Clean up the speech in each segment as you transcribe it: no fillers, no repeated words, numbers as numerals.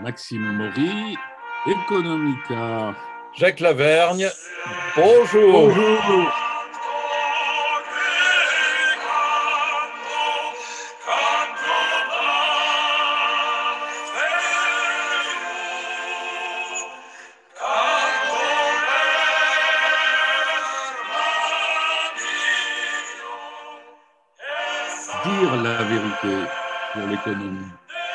Maxime Maury, Economica. Jacques Lavergne, bonjour. Bonjour. Dire la vérité pour l'économie.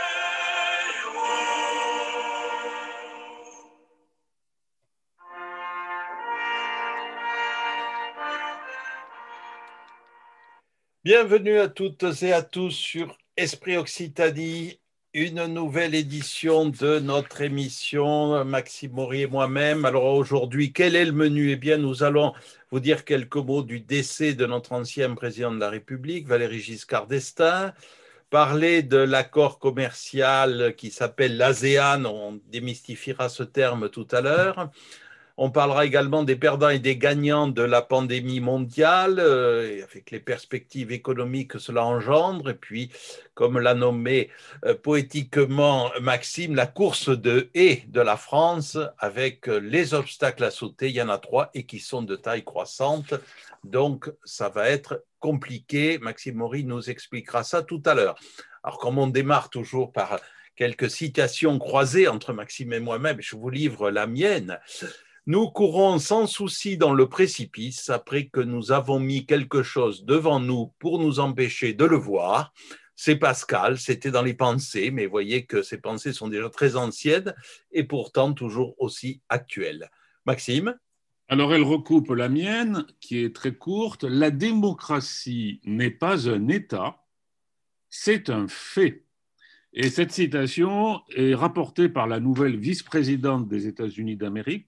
Bienvenue à toutes et à tous sur Esprit Occitanie, une nouvelle édition de notre émission, Maxime Maury et moi-même. Alors aujourd'hui, quel est le menu? Eh bien, nous allons vous dire quelques mots du décès de notre ancien président de la République, Valéry Giscard d'Estaing, parler de l'accord commercial qui s'appelle l'ASEAN, on démystifiera ce terme tout à l'heure. On parlera également des perdants et des gagnants de la pandémie mondiale, avec les perspectives économiques que cela engendre. Et puis, comme l'a nommé poétiquement Maxime, la course de haies de la France, avec les obstacles à sauter. Il y en a 3 et qui sont de taille croissante. Donc, ça va être compliqué. Maxime Maury nous expliquera ça tout à l'heure. Alors, comme on démarre toujours par quelques citations croisées entre Maxime et moi-même, je vous livre la mienne. Nous courons sans souci dans le précipice après que nous avons mis quelque chose devant nous pour nous empêcher de le voir. C'est Pascal, c'était dans les pensées, mais voyez que ces pensées sont déjà très anciennes et pourtant toujours aussi actuelles. Maxime? Alors, elle recoupe la mienne, qui est très courte. La démocratie n'est pas un État, c'est un fait. Et cette citation est rapportée par la nouvelle vice-présidente des États-Unis d'Amérique,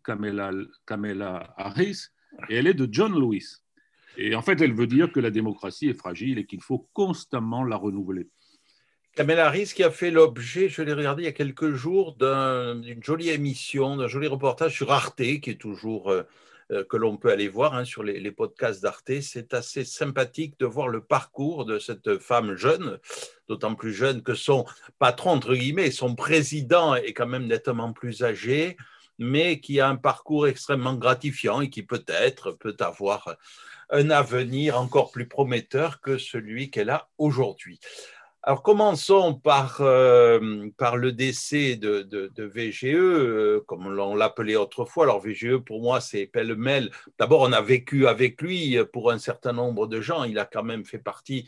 Kamala Harris, et elle est de John Lewis. Et en fait, elle veut dire que la démocratie est fragile et qu'il faut constamment la renouveler. Kamala Harris qui a fait l'objet, je l'ai regardé il y a quelques jours, d'une jolie émission, d'un joli reportage sur Arte, qui est toujours que l'on peut aller voir sur les podcasts d'Arte. C'est assez sympathique de voir le parcours de cette femme jeune, d'autant plus jeune que son patron, entre guillemets, son président est quand même nettement plus âgé, mais qui a un parcours extrêmement gratifiant et qui peut-être peut avoir un avenir encore plus prometteur que celui qu'elle a aujourd'hui. Alors, commençons par le décès de VGE, comme on l'appelait autrefois. Alors, VGE, pour moi, c'est pêle-mêle. D'abord, on a vécu avec lui pour un certain nombre de gens. Il a quand même fait partie,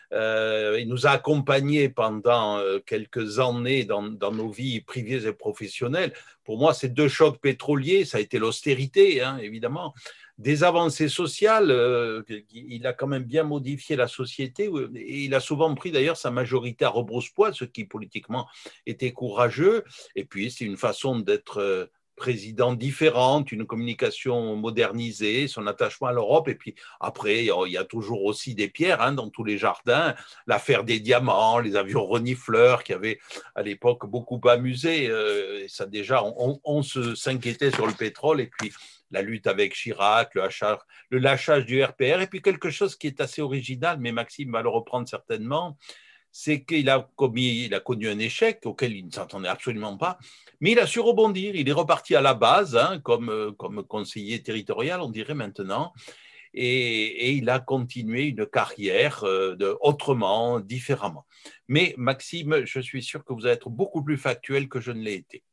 il nous a accompagnés pendant quelques années dans nos vies privées et professionnelles. Pour moi, c'est 2 chocs pétroliers. Ça a été l'austérité, évidemment. Des avancées sociales, il a quand même bien modifié la société et il a souvent pris d'ailleurs sa majorité à rebrousse-poil, ce qui politiquement était courageux. Et puis c'est une façon d'être président différente, une communication modernisée, son attachement à l'Europe. Et puis après, il y a toujours aussi des pierres dans tous les jardins. L'affaire des diamants, les avions renifleurs qui avaient à l'époque beaucoup amusé. Et ça déjà, on s'inquiétait sur le pétrole et puis la lutte avec Chirac, le lâchage du RPR, et puis quelque chose qui est assez original, mais Maxime va le reprendre certainement, c'est qu'il a connu un échec auquel il ne s'entendait absolument pas, mais il a su rebondir, il est reparti à la base, comme conseiller territorial, on dirait maintenant, et il a continué une carrière autrement, différemment. Mais Maxime, je suis sûr que vous allez être beaucoup plus factuel que je ne l'ai été.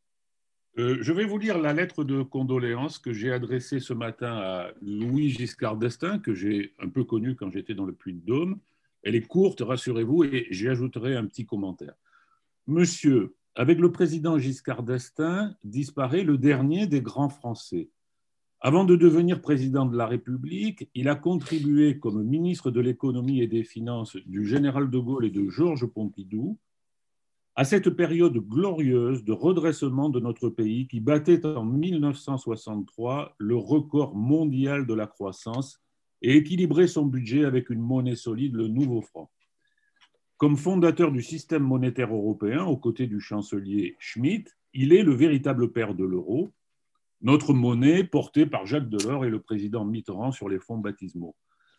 Je vais vous lire la lettre de condoléances que j'ai adressée ce matin à Louis Giscard d'Estaing, que j'ai un peu connu quand j'étais dans le Puy-de-Dôme. Elle est courte, rassurez-vous, et j'y ajouterai un petit commentaire. Monsieur, avec le président Giscard d'Estaing, disparaît le dernier des grands Français. Avant de devenir président de la République, il a contribué comme ministre de l'économie et des finances du général de Gaulle et de Georges Pompidou à cette période glorieuse de redressement de notre pays qui battait en 1963 le record mondial de la croissance et équilibrait son budget avec une monnaie solide, le nouveau franc. Comme fondateur du système monétaire européen, aux côtés du chancelier Schmitt, il est le véritable père de l'euro, notre monnaie portée par Jacques Delors et le président Mitterrand sur les fonds baptismaux.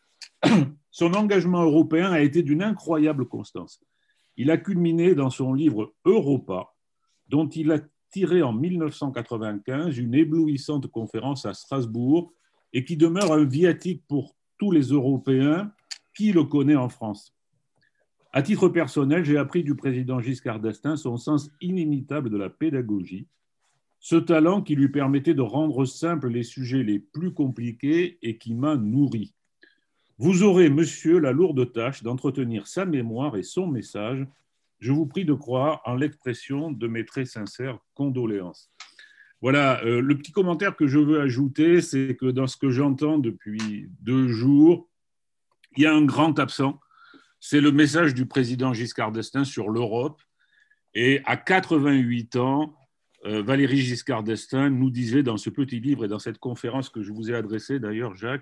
Son engagement européen a été d'une incroyable constance. Il a culminé dans son livre Europa, dont il a tiré en 1995 une éblouissante conférence à Strasbourg et qui demeure un viatique pour tous les Européens qui le connaissent en France. À titre personnel, j'ai appris du président Giscard d'Estaing son sens inimitable de la pédagogie, ce talent qui lui permettait de rendre simples les sujets les plus compliqués et qui m'a nourri. Vous aurez, monsieur, la lourde tâche d'entretenir sa mémoire et son message. Je vous prie de croire en l'expression de mes très sincères condoléances. Voilà, le petit commentaire que je veux ajouter, c'est que dans ce que j'entends depuis 2 jours, il y a un grand absent. C'est le message du président Giscard d'Estaing sur l'Europe. Et à 88 ans, Valéry Giscard d'Estaing nous disait dans ce petit livre et dans cette conférence que je vous ai adressée d'ailleurs, Jacques,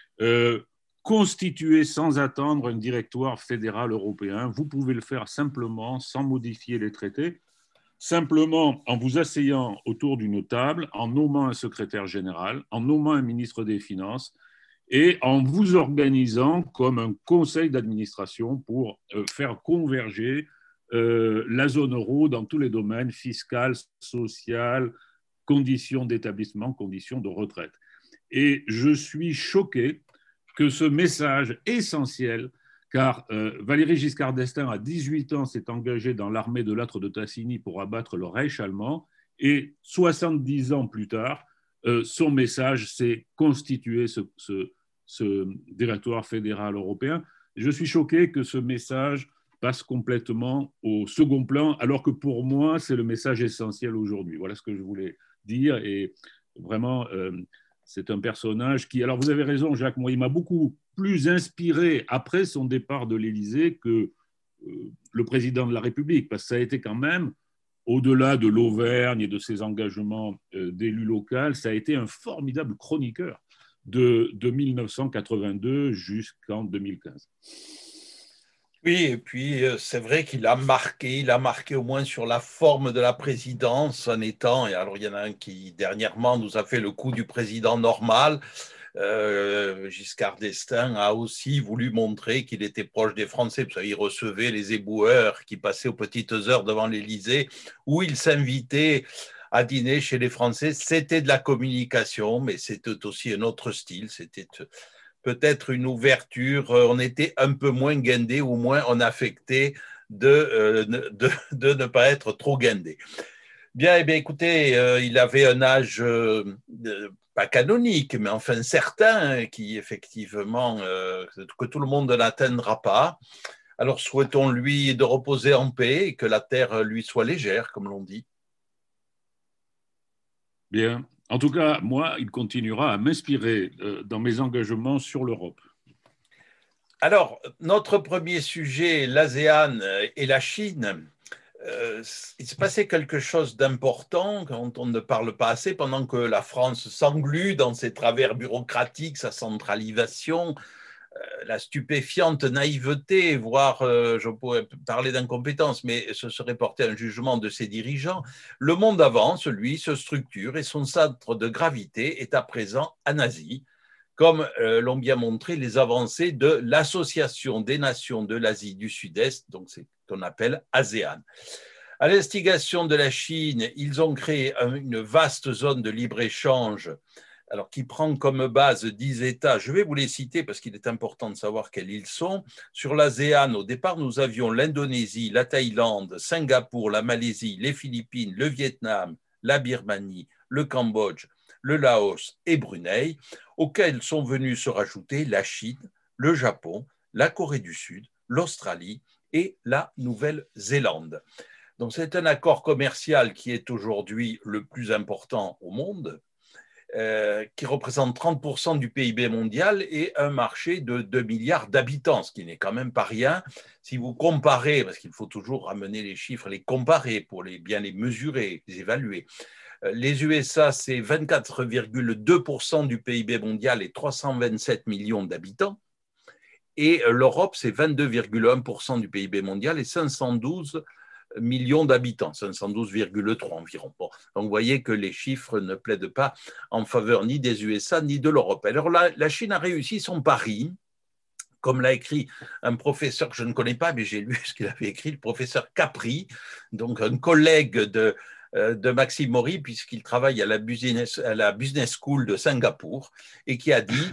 constituer sans attendre un directoire fédéral européen. Vous pouvez le faire simplement, sans modifier les traités, simplement en vous asseyant autour d'une table, en nommant un secrétaire général, en nommant un ministre des Finances, et en vous organisant comme un conseil d'administration pour faire converger la zone euro dans tous les domaines, fiscal, social, conditions d'établissement, conditions de retraite. Et je suis choqué que ce message essentiel, car Valéry Giscard d'Estaing, à 18 ans, s'est engagé dans l'armée de Lattre de Tassigny pour abattre le Reich allemand, et 70 ans plus tard, son message, c'est constituer ce directoire fédéral européen. Je suis choqué que ce message passe complètement au second plan, alors que pour moi, c'est le message essentiel aujourd'hui. Voilà ce que je voulais dire. Et vraiment, c'est un personnage qui... Alors, vous avez raison, Jacques, moi, il m'a beaucoup plus inspiré après son départ de l'Élysée que le président de la République, parce que ça a été quand même, au-delà de l'Auvergne et de ses engagements d'élu local, ça a été un formidable chroniqueur de 1982 jusqu'en 2015. Oui, et puis c'est vrai qu'il a marqué au moins sur la forme de la présidence en étant, et alors il y en a un qui dernièrement nous a fait le coup du président normal. Giscard d'Estaing a aussi voulu montrer qu'il était proche des Français. Vous savez, il recevait les éboueurs qui passaient aux petites heures devant l'Élysée, où il s'invitait à dîner chez les Français. C'était de la communication, mais c'était aussi un autre style. C'était peut-être une ouverture. On était un peu moins guindé, ou moins on affectait de ne pas être trop guindé. Bien, eh bien écoutez, il avait un âge pas canonique, mais enfin certain, qui effectivement, que tout le monde n'atteindra pas. Alors souhaitons-lui de reposer en paix et que la terre lui soit légère, comme l'on dit. Bien. En tout cas, moi, il continuera à m'inspirer dans mes engagements sur l'Europe. Alors, notre premier sujet, l'ASEAN et la Chine. Il se passait quelque chose d'important quand on ne parle pas assez, pendant que la France s'englue dans ses travers bureaucratiques, sa centralisation, la stupéfiante naïveté, voire je pourrais parler d'incompétence, mais ce serait porter un jugement de ses dirigeants. Le monde avance, lui, se structure et son centre de gravité est à présent en Asie, comme l'ont bien montré les avancées de l'Association des nations de l'Asie du Sud-Est, donc c'est ce qu'on appelle ASEAN. À l'instigation de la Chine, ils ont créé une vaste zone de libre-échange, alors qui prend comme base 10 États. Je vais vous les citer parce qu'il est important de savoir quels ils sont. Sur l'ASEAN, au départ, nous avions l'Indonésie, la Thaïlande, Singapour, la Malaisie, les Philippines, le Vietnam, la Birmanie, le Cambodge, le Laos et Brunei, auxquels sont venus se rajouter la Chine, le Japon, la Corée du Sud, l'Australie et la Nouvelle-Zélande. Donc c'est un accord commercial qui est aujourd'hui le plus important au monde, qui représente 30% du PIB mondial et un marché de 2 milliards d'habitants, ce qui n'est quand même pas rien. Si vous comparez, parce qu'il faut toujours ramener les chiffres, les comparer pour bien les mesurer, les évaluer. Les USA, c'est 24,2% du PIB mondial et 327 millions d'habitants. Et l'Europe, c'est 22,1% du PIB mondial et 512 millions d'habitants, 512,3 environ. Bon, donc vous voyez que les chiffres ne plaident pas en faveur ni des USA ni de l'Europe. Alors la Chine a réussi son pari, comme l'a écrit un professeur que je ne connais pas, mais j'ai lu ce qu'il avait écrit, le professeur Capri, donc un collègue de Maxime Maury, puisqu'il travaille à la Business School de Singapour, et qui a dit,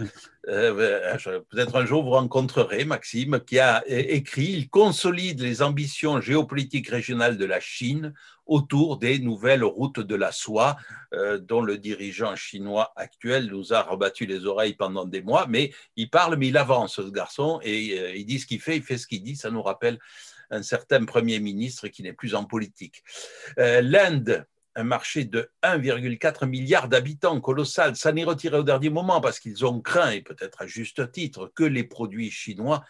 peut-être un jour vous rencontrerez Maxime, qui a écrit, il consolide les ambitions géopolitiques régionales de la Chine autour des nouvelles routes de la soie, dont le dirigeant chinois actuel nous a rebattu les oreilles pendant des mois, mais il parle, mais il avance, ce garçon, et il dit ce qu'il fait, il fait ce qu'il dit, ça nous rappelle un certain Premier ministre qui n'est plus en politique. L'Inde, un marché de 1,4 milliard d'habitants, colossal, ça n'est retiré au dernier moment parce qu'ils ont craint, et peut-être à juste titre, que les produits chinois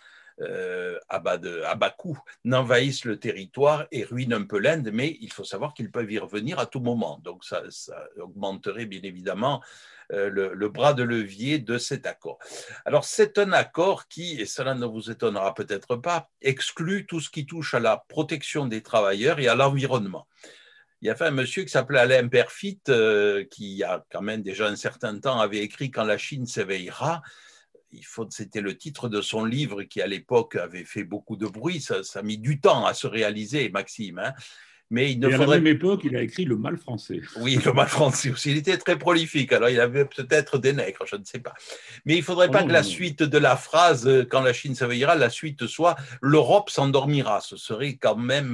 à bas coût n'envahissent le territoire et ruinent un peu l'Inde, mais il faut savoir qu'ils peuvent y revenir à tout moment. Donc ça augmenterait bien évidemment le bras de levier de cet accord. Alors c'est un accord qui, et cela ne vous étonnera peut-être pas, exclut tout ce qui touche à la protection des travailleurs et à l'environnement. Il y avait un monsieur qui s'appelait Alain Perfit, qui a quand même déjà un certain temps avait écrit « Quand la Chine s'éveillera ». C'était le titre de son livre qui, à l'époque, avait fait beaucoup de bruit. Ça a mis du temps à se réaliser, Maxime. Hein. Mais à la même époque, il a écrit Le Mal français. Oui, Le Mal français aussi. Il était très prolifique. Alors, il avait peut-être des nègres, je ne sais pas. Mais il ne faudrait pas que la suite de la phrase « Quand la Chine s'éveillera », la suite soit « L'Europe s'endormira ». Ce serait quand même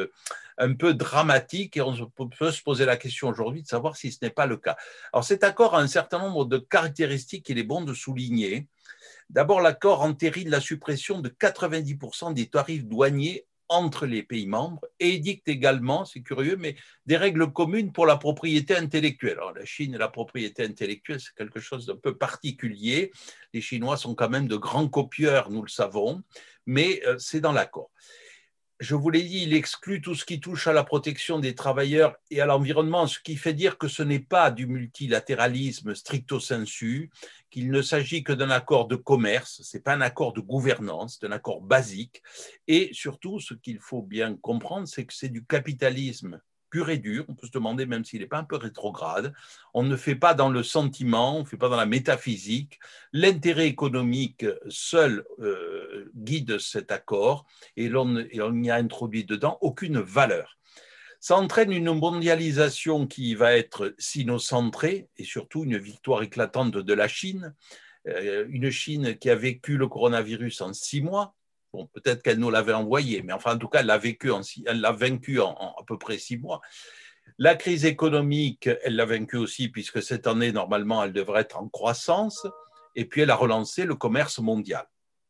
un peu dramatique et on peut se poser la question aujourd'hui de savoir si ce n'est pas le cas. Alors, cet accord a un certain nombre de caractéristiques qu'il est bon de souligner. D'abord, l'accord entérine la suppression de 90% des tarifs douaniers entre les pays membres et édicte également, c'est curieux, mais des règles communes pour la propriété intellectuelle. Alors, la Chine et la propriété intellectuelle, c'est quelque chose d'un peu particulier. Les Chinois sont quand même de grands copieurs, nous le savons, mais c'est dans l'accord. Je vous l'ai dit, il exclut tout ce qui touche à la protection des travailleurs et à l'environnement, ce qui fait dire que ce n'est pas du multilatéralisme stricto sensu, qu'il ne s'agit que d'un accord de commerce, ce n'est pas un accord de gouvernance, c'est un accord basique. Et surtout, ce qu'il faut bien comprendre, c'est que c'est du capitalisme pur et dur. On peut se demander même s'il n'est pas un peu rétrograde. On ne fait pas dans le sentiment, on ne fait pas dans la métaphysique. L'intérêt économique seul guide cet accord et on n'y a introduit dedans aucune valeur. Ça entraîne une mondialisation qui va être sinocentrée et surtout une victoire éclatante de la Chine. Une Chine qui a vécu le coronavirus en 6 mois. Bon, peut-être qu'elle nous l'avait envoyé, mais enfin, en tout cas, elle l'a vaincu en à peu près 6 mois. La crise économique, elle l'a vaincue aussi, puisque cette année, normalement, elle devrait être en croissance. Et puis, elle a relancé le commerce mondial.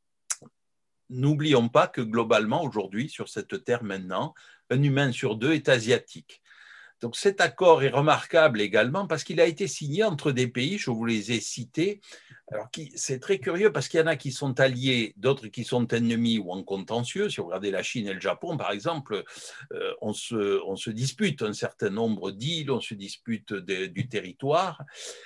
N'oublions pas que globalement, aujourd'hui, sur cette terre maintenant, un humain sur 2 est asiatique. Donc cet accord est remarquable également parce qu'il a été signé entre des pays, je vous les ai cités. Alors c'est très curieux parce qu'il y en a qui sont alliés, d'autres qui sont ennemis ou en contentieux. Si vous regardez la Chine et le Japon, par exemple, on se dispute un certain nombre d'îles, on se dispute du territoire.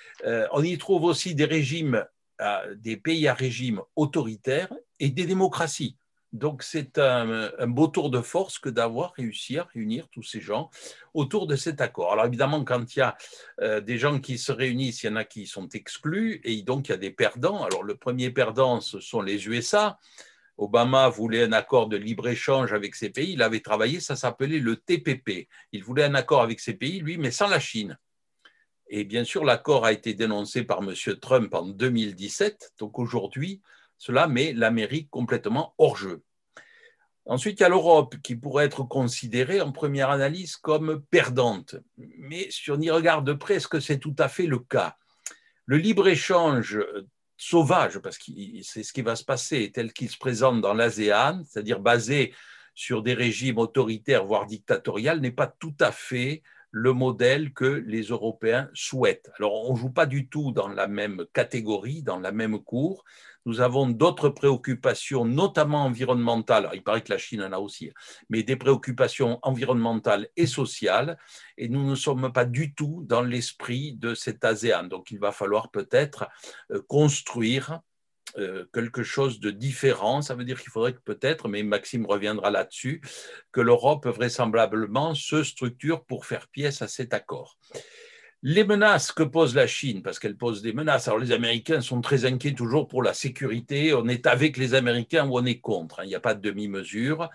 On y trouve aussi des régimes, des pays à régime autoritaire et des démocraties. Donc, c'est un beau tour de force que d'avoir réussi à réunir tous ces gens autour de cet accord. Alors, évidemment, quand il y a des gens qui se réunissent, il y en a qui sont exclus et donc il y a des perdants. Alors, le premier perdant, ce sont les USA. Obama voulait un accord de libre-échange avec ces pays. Il avait travaillé, ça s'appelait le TPP. Il voulait un accord avec ces pays, lui, mais sans la Chine. Et bien sûr, l'accord a été dénoncé par M. Trump en 2017. Donc, aujourd'hui, cela met l'Amérique complètement hors jeu. Ensuite, il y a l'Europe qui pourrait être considérée en première analyse comme perdante. Mais si on y regarde de près, est-ce que c'est tout à fait le cas? Le libre-échange sauvage, parce que c'est ce qui va se passer, tel qu'il se présente dans l'ASEAN, c'est-à-dire basé sur des régimes autoritaires, voire dictatoriaux, n'est pas tout à fait le modèle que les Européens souhaitent. Alors, on ne joue pas du tout dans la même catégorie, dans la même cour. Nous avons d'autres préoccupations, notamment environnementales. Alors, il paraît que la Chine en a aussi, mais des préoccupations environnementales et sociales. Et nous ne sommes pas du tout dans l'esprit de cet ASEAN. Donc, il va falloir peut-être construire quelque chose de différent. Ça veut dire qu'il faudrait que peut-être, mais Maxime reviendra là-dessus, que l'Europe vraisemblablement se structure pour faire pièce à cet accord. Les menaces que pose la Chine, parce qu'elle pose des menaces, alors les Américains sont très inquiets toujours pour la sécurité, on est avec les Américains ou on est contre, il n'y a pas de demi-mesure,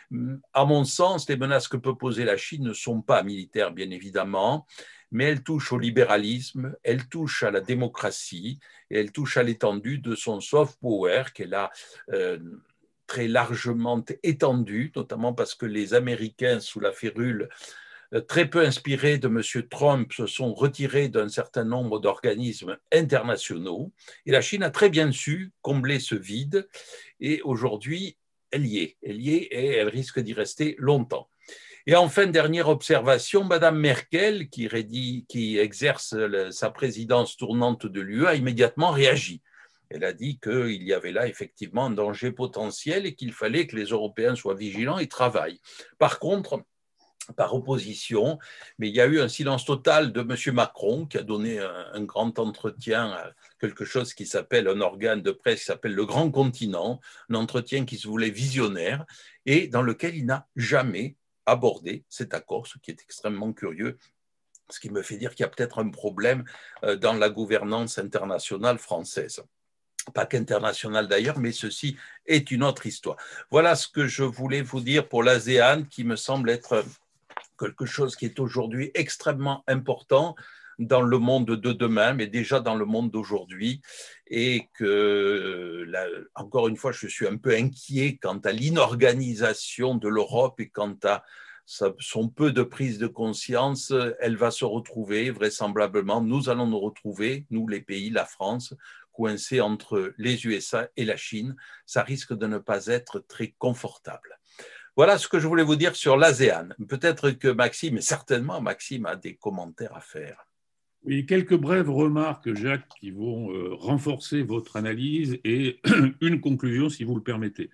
À mon sens, les menaces que peut poser la Chine ne sont pas militaires, bien évidemment, mais elles touchent au libéralisme, elles touchent à la démocratie et elles touchent à l'étendue de son soft power qu'elle a très largement étendu, notamment parce que les Américains, sous la férule très peu inspirés de M. Trump, se sont retirés d'un certain nombre d'organismes internationaux. Et la Chine a très bien su combler ce vide. Et aujourd'hui, elle y est et elle risque d'y rester longtemps. Et enfin, dernière observation, Mme Merkel, qui exerce sa présidence tournante de l'UE, a immédiatement réagi. Elle a dit qu'il y avait là effectivement un danger potentiel et qu'il fallait que les Européens soient vigilants et travaillent. Par contre, par opposition, mais il y a eu un silence total de M. Macron qui a donné un grand entretien à quelque chose qui s'appelle, un organe de presse qui s'appelle Le Grand Continent, un entretien qui se voulait visionnaire et dans lequel il n'a jamais abordé cet accord, ce qui est extrêmement curieux, ce qui me fait dire qu'il y a peut-être un problème dans la gouvernance internationale française. Pas qu'international d'ailleurs, mais ceci est une autre histoire. Voilà ce que je voulais vous dire pour l'ASEAN, qui me semble être quelque chose qui est aujourd'hui extrêmement important dans le monde de demain, mais déjà dans le monde d'aujourd'hui, et que, là, encore une fois, je suis un peu inquiet quant à l'inorganisation de l'Europe et quant à son peu de prise de conscience. Elle va se retrouver, vraisemblablement, nous allons nous retrouver, nous les pays, la France, coincés entre les USA et la Chine. Ça risque de ne pas être très confortable. Voilà ce que je voulais vous dire sur l'ASEAN. Peut-être que Maxime, et certainement Maxime, a des commentaires à faire. Oui, quelques brèves remarques, Jacques, qui vont renforcer votre analyse et une conclusion, si vous le permettez.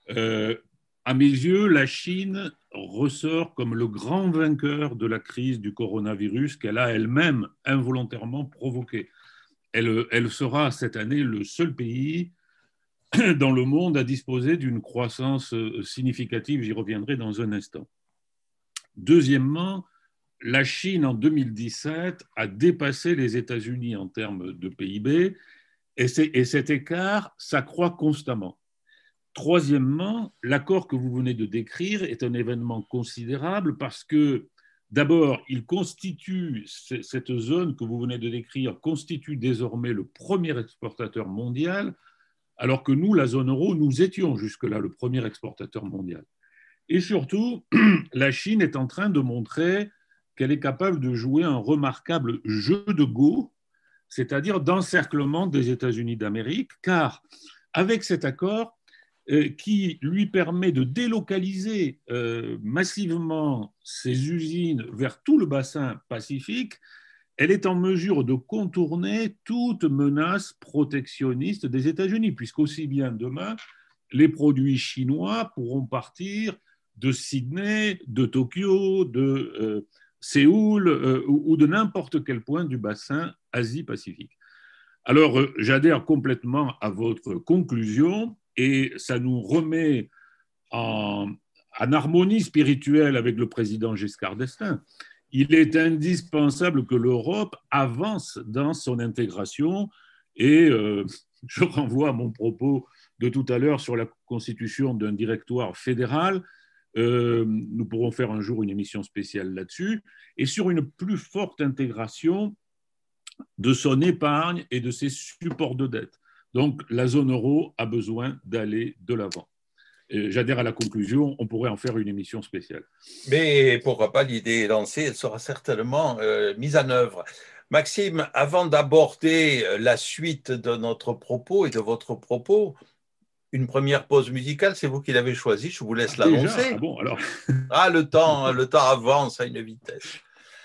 À mes yeux, la Chine ressort comme le grand vainqueur de la crise du coronavirus qu'elle a elle-même involontairement provoquée. Elle sera cette année le seul pays dans le monde à disposer d'une croissance significative. J'y reviendrai dans un instant. Deuxièmement, la Chine, en 2017, a dépassé les États-Unis en termes de PIB et cet écart s'accroît constamment. Troisièmement, l'accord que vous venez de décrire est un événement considérable parce que, d'abord, il constitue, cette zone que vous venez de décrire, constitue désormais le premier exportateur mondial, alors que nous, la zone euro, nous étions jusque-là le premier exportateur mondial. Et surtout, la Chine est en train de montrer qu'elle est capable de jouer un remarquable jeu de go, c'est-à-dire d'encerclement des États-Unis d'Amérique, car avec cet accord qui lui permet de délocaliser massivement ses usines vers tout le bassin pacifique, elle est en mesure de contourner toute menace protectionniste des États-Unis, puisqu'aussi bien demain, les produits chinois pourront partir de Sydney, de Tokyo, de Séoul ou de n'importe quel point du bassin Asie-Pacifique. Alors, j'adhère complètement à votre conclusion et ça nous remet en harmonie spirituelle avec le président Giscard d'Estaing. Il est indispensable que l'Europe avance dans son intégration et je renvoie à mon propos de tout à l'heure sur la constitution d'un directoire fédéral. Nous pourrons faire un jour une émission spéciale là-dessus et sur une plus forte intégration de son épargne et de ses supports de dette. Donc, la zone euro a besoin d'aller de l'avant. J'adhère à la conclusion, on pourrait en faire une émission spéciale. Mais pourquoi pas, l'idée est lancée, elle sera certainement mise en œuvre. Maxime, avant d'aborder la suite de notre propos et de votre propos, une première pause musicale, c'est vous qui l'avez choisie, je vous laisse l'annoncer. Ah bon, alors. Le temps avance à une vitesse.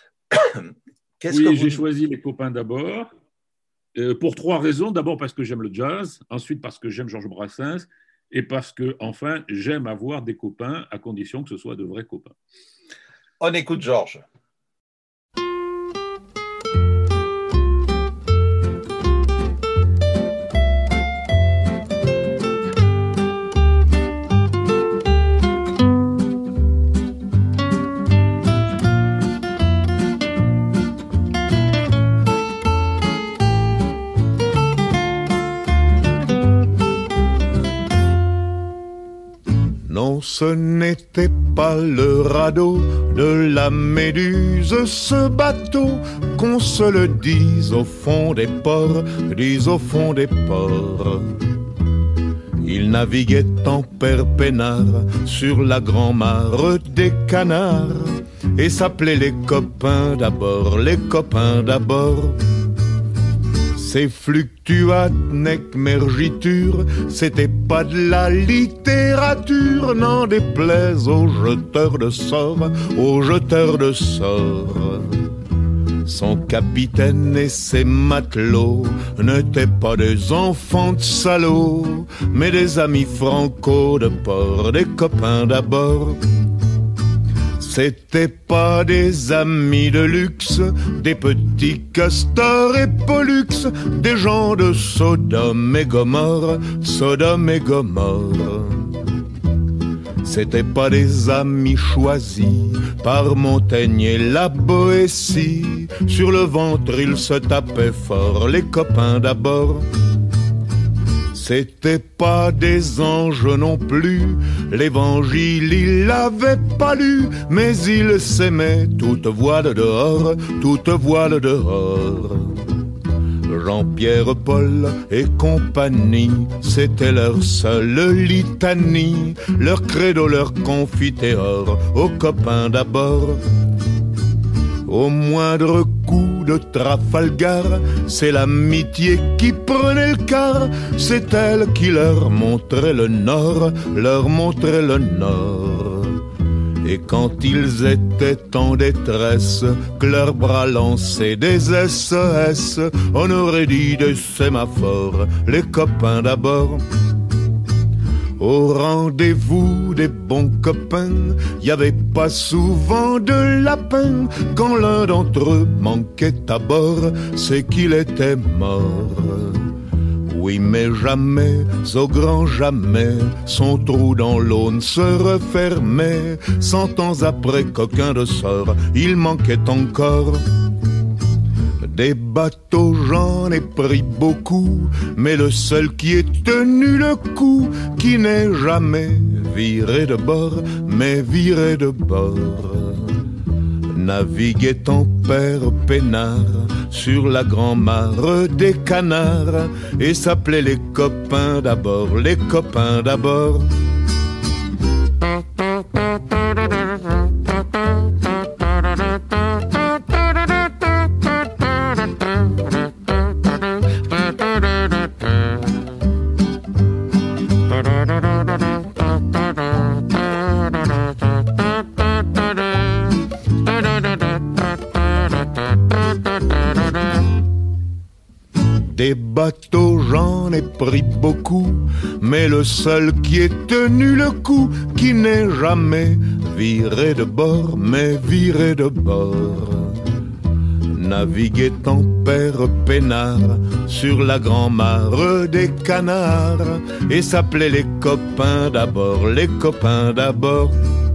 Oui, j'ai choisi Les Copains d'abord, pour trois raisons. D'abord parce que j'aime le jazz, ensuite parce que j'aime Georges Brassens, et parce que, enfin, j'aime avoir des copains, à condition que ce soit de vrais copains. On écoute Georges. Non ce n'était pas le radeau de la Méduse, ce bateau, qu'on se le dise au fond des ports, dise au fond des ports. Il naviguait en père peinard sur la grand-mare des canards et s'appelait les copains d'abord, les copains d'abord. Ces fluctuates nec mergiture, c'était pas de la littérature, n'en déplaise aux jeteurs de sorts, aux jeteurs de sorts. Son capitaine et ses matelots n'étaient pas des enfants de salauds, mais des amis franco de port, des copains d'abord. C'étaient pas des amis de luxe, des petits castors et pollux, des gens de Sodome et Gomorre, Sodome et Gomorre. C'étaient pas des amis choisis par Montaigne et la Boétie. Sur le ventre ils se tapaient fort, les copains d'abord. C'étaient pas des anges non plus, l'évangile il l'avait pas lu, mais ils s'aimaient toute voile dehors, toute voile dehors. Jean-Pierre, Paul et compagnie, c'était leur seule litanie, leur credo, leur confiteor, aux copains d'abord. Au moindre coup de Trafalgar, c'est l'amitié qui prenait le quart, c'est elle qui leur montrait le nord, leur montrait le nord. Et quand ils étaient en détresse, que leurs bras lançaient des SOS, on aurait dit des sémaphores, les copains d'abord. Au rendez-vous des bons copains, y avait pas souvent de lapin. Quand l'un d'entre eux manquait à bord, c'est qu'il était mort. Oui, mais jamais, au grand jamais, son trou dans l'Aune se refermait. 100 ans après qu'aucun de sort, il manquait encore. Des bateaux, j'en ai pris beaucoup, mais le seul qui ait tenu le coup, qui n'est jamais viré de bord, mais viré de bord. Naviguait en père peinard sur la grand-mare des canards et s'appelait les copains d'abord, les copains d'abord. Des bateaux, j'en ai pris beaucoup, mais le seul qui ait tenu le coup, qui n'est jamais viré de bord, mais viré de bord. Naviguait en père peinard sur la grand-mare des canards et s'appelait les copains d'abord, les copains d'abord.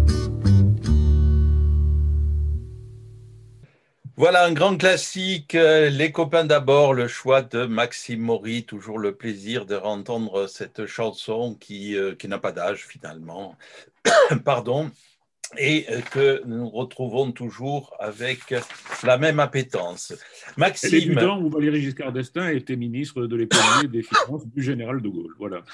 Voilà un grand classique, Les copains d'abord, le choix de Maxime Maury. Toujours le plaisir de entendre cette chanson qui n'a pas d'âge finalement, pardon, et que nous retrouvons toujours avec la même appétence. Maxime. Elle est du temps où Valéry Giscard d'Estaing était ministre de l'économie et des finances du général de Gaulle. Voilà.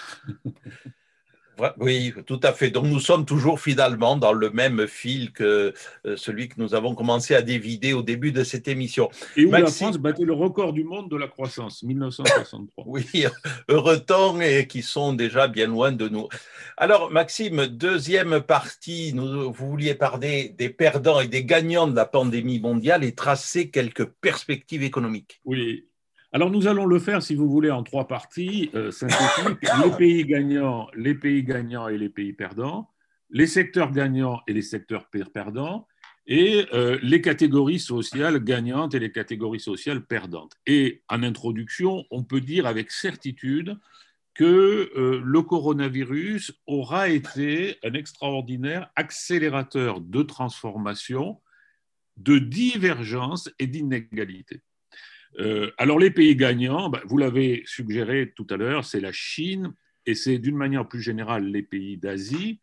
Oui, tout à fait. Donc, nous sommes toujours finalement dans le même fil que celui que nous avons commencé à dévider au début de cette émission. Et où la France battait le record du monde de la croissance, 1963. Oui, heureux temps et qui sont déjà bien loin de nous. Alors, Maxime, deuxième partie, vous vouliez parler des perdants et des gagnants de la pandémie mondiale et tracer quelques perspectives économiques. Oui. Alors, nous allons le faire, si vous voulez, en 3 parties synthétiques. Les pays gagnants et les pays perdants, les secteurs gagnants et les secteurs perdants, et les catégories sociales gagnantes et les catégories sociales perdantes. Et en introduction, on peut dire avec certitude que le coronavirus aura été un extraordinaire accélérateur de transformation, de divergence et d'inégalité. Alors les pays gagnants, vous l'avez suggéré tout à l'heure, c'est la Chine et c'est d'une manière plus générale les pays d'Asie.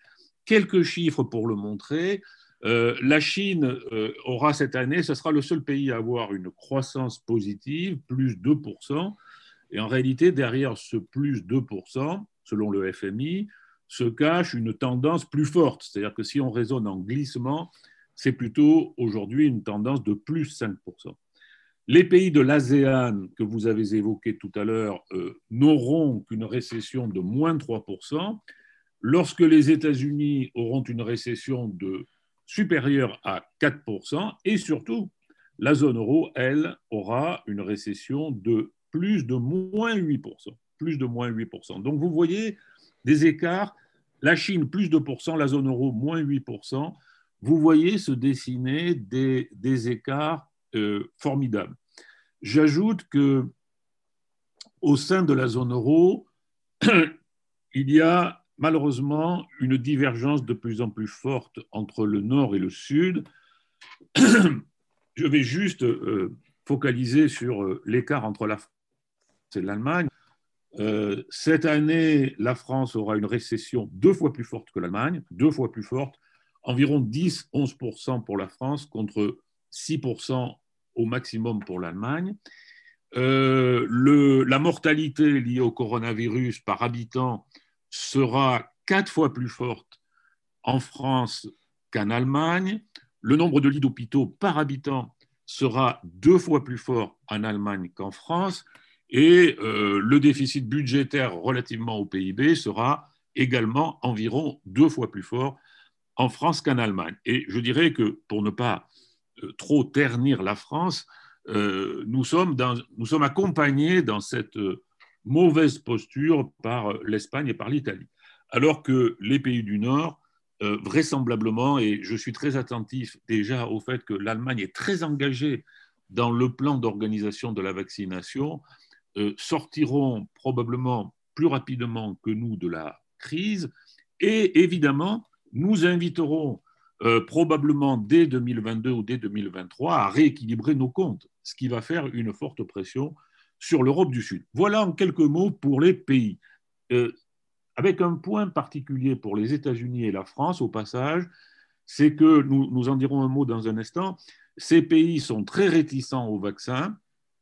Quelques chiffres pour le montrer. La Chine aura cette année, ce sera le seul pays à avoir une croissance positive, plus 2%. Et en réalité, derrière ce plus 2%, selon le FMI, se cache une tendance plus forte. C'est-à-dire que si on raisonne en glissement, c'est plutôt aujourd'hui une tendance de plus 5%. Les pays de l'ASEAN que vous avez évoqués tout à l'heure n'auront qu'une récession de moins 3%. Lorsque les États-Unis auront une récession supérieure à 4%, et surtout, la zone euro, elle, aura une récession de plus de moins 8%. Plus de moins 8%. Donc vous voyez des écarts, la Chine plus 2%, la zone euro moins 8%. Vous voyez se dessiner des écarts formidables. J'ajoute qu'au sein de la zone euro, il y a malheureusement une divergence de plus en plus forte entre le nord et le sud. Je vais juste focaliser sur l'écart entre la France et l'Allemagne. Cette année, la France aura une récession 2 fois plus forte que l'Allemagne, 2 fois plus forte, environ 10-11% pour la France contre 6% au maximum pour l'Allemagne. La mortalité liée au coronavirus par habitant sera 4 fois plus forte en France qu'en Allemagne. Le nombre de lits d'hôpitaux par habitant sera 2 fois plus fort en Allemagne qu'en France. Et le déficit budgétaire relativement au PIB sera également environ 2 fois plus fort en France qu'en Allemagne. Et je dirais que pour ne pas trop ternir la France, nous sommes accompagnés dans cette mauvaise posture par l'Espagne et par l'Italie. Alors que les pays du Nord, vraisemblablement, et je suis très attentif déjà au fait que l'Allemagne est très engagée dans le plan d'organisation de la vaccination, sortiront probablement plus rapidement que nous de la crise. Et évidemment, nous inviterons probablement dès 2022 ou dès 2023 à rééquilibrer nos comptes, ce qui va faire une forte pression sur l'Europe du Sud. Voilà en quelques mots pour les pays. Avec un point particulier pour les États-Unis et la France, au passage, c'est que, nous en dirons un mot dans un instant, ces pays sont très réticents au vaccin.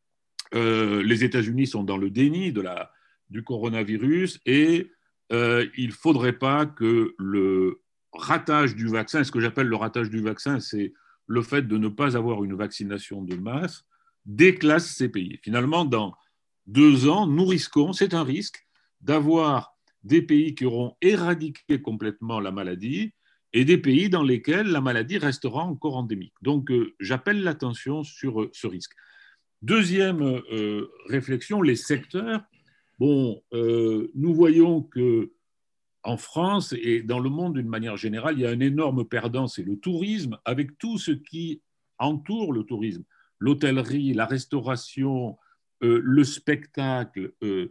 Les États-Unis sont dans le déni du coronavirus et il ne faudrait pas que le ratage du vaccin, ce que j'appelle le ratage du vaccin, c'est le fait de ne pas avoir une vaccination de masse, déclasse ces pays. Finalement, dans 2 ans, nous risquons, c'est un risque, d'avoir des pays qui auront éradiqué complètement la maladie et des pays dans lesquels la maladie restera encore endémique. Donc, j'appelle l'attention sur ce risque. Deuxième réflexion, les secteurs. Bon, nous voyons qu'en France et dans le monde d'une manière générale, il y a un énorme perdant, c'est le tourisme, avec tout ce qui entoure le tourisme. L'hôtellerie, la restauration, le spectacle.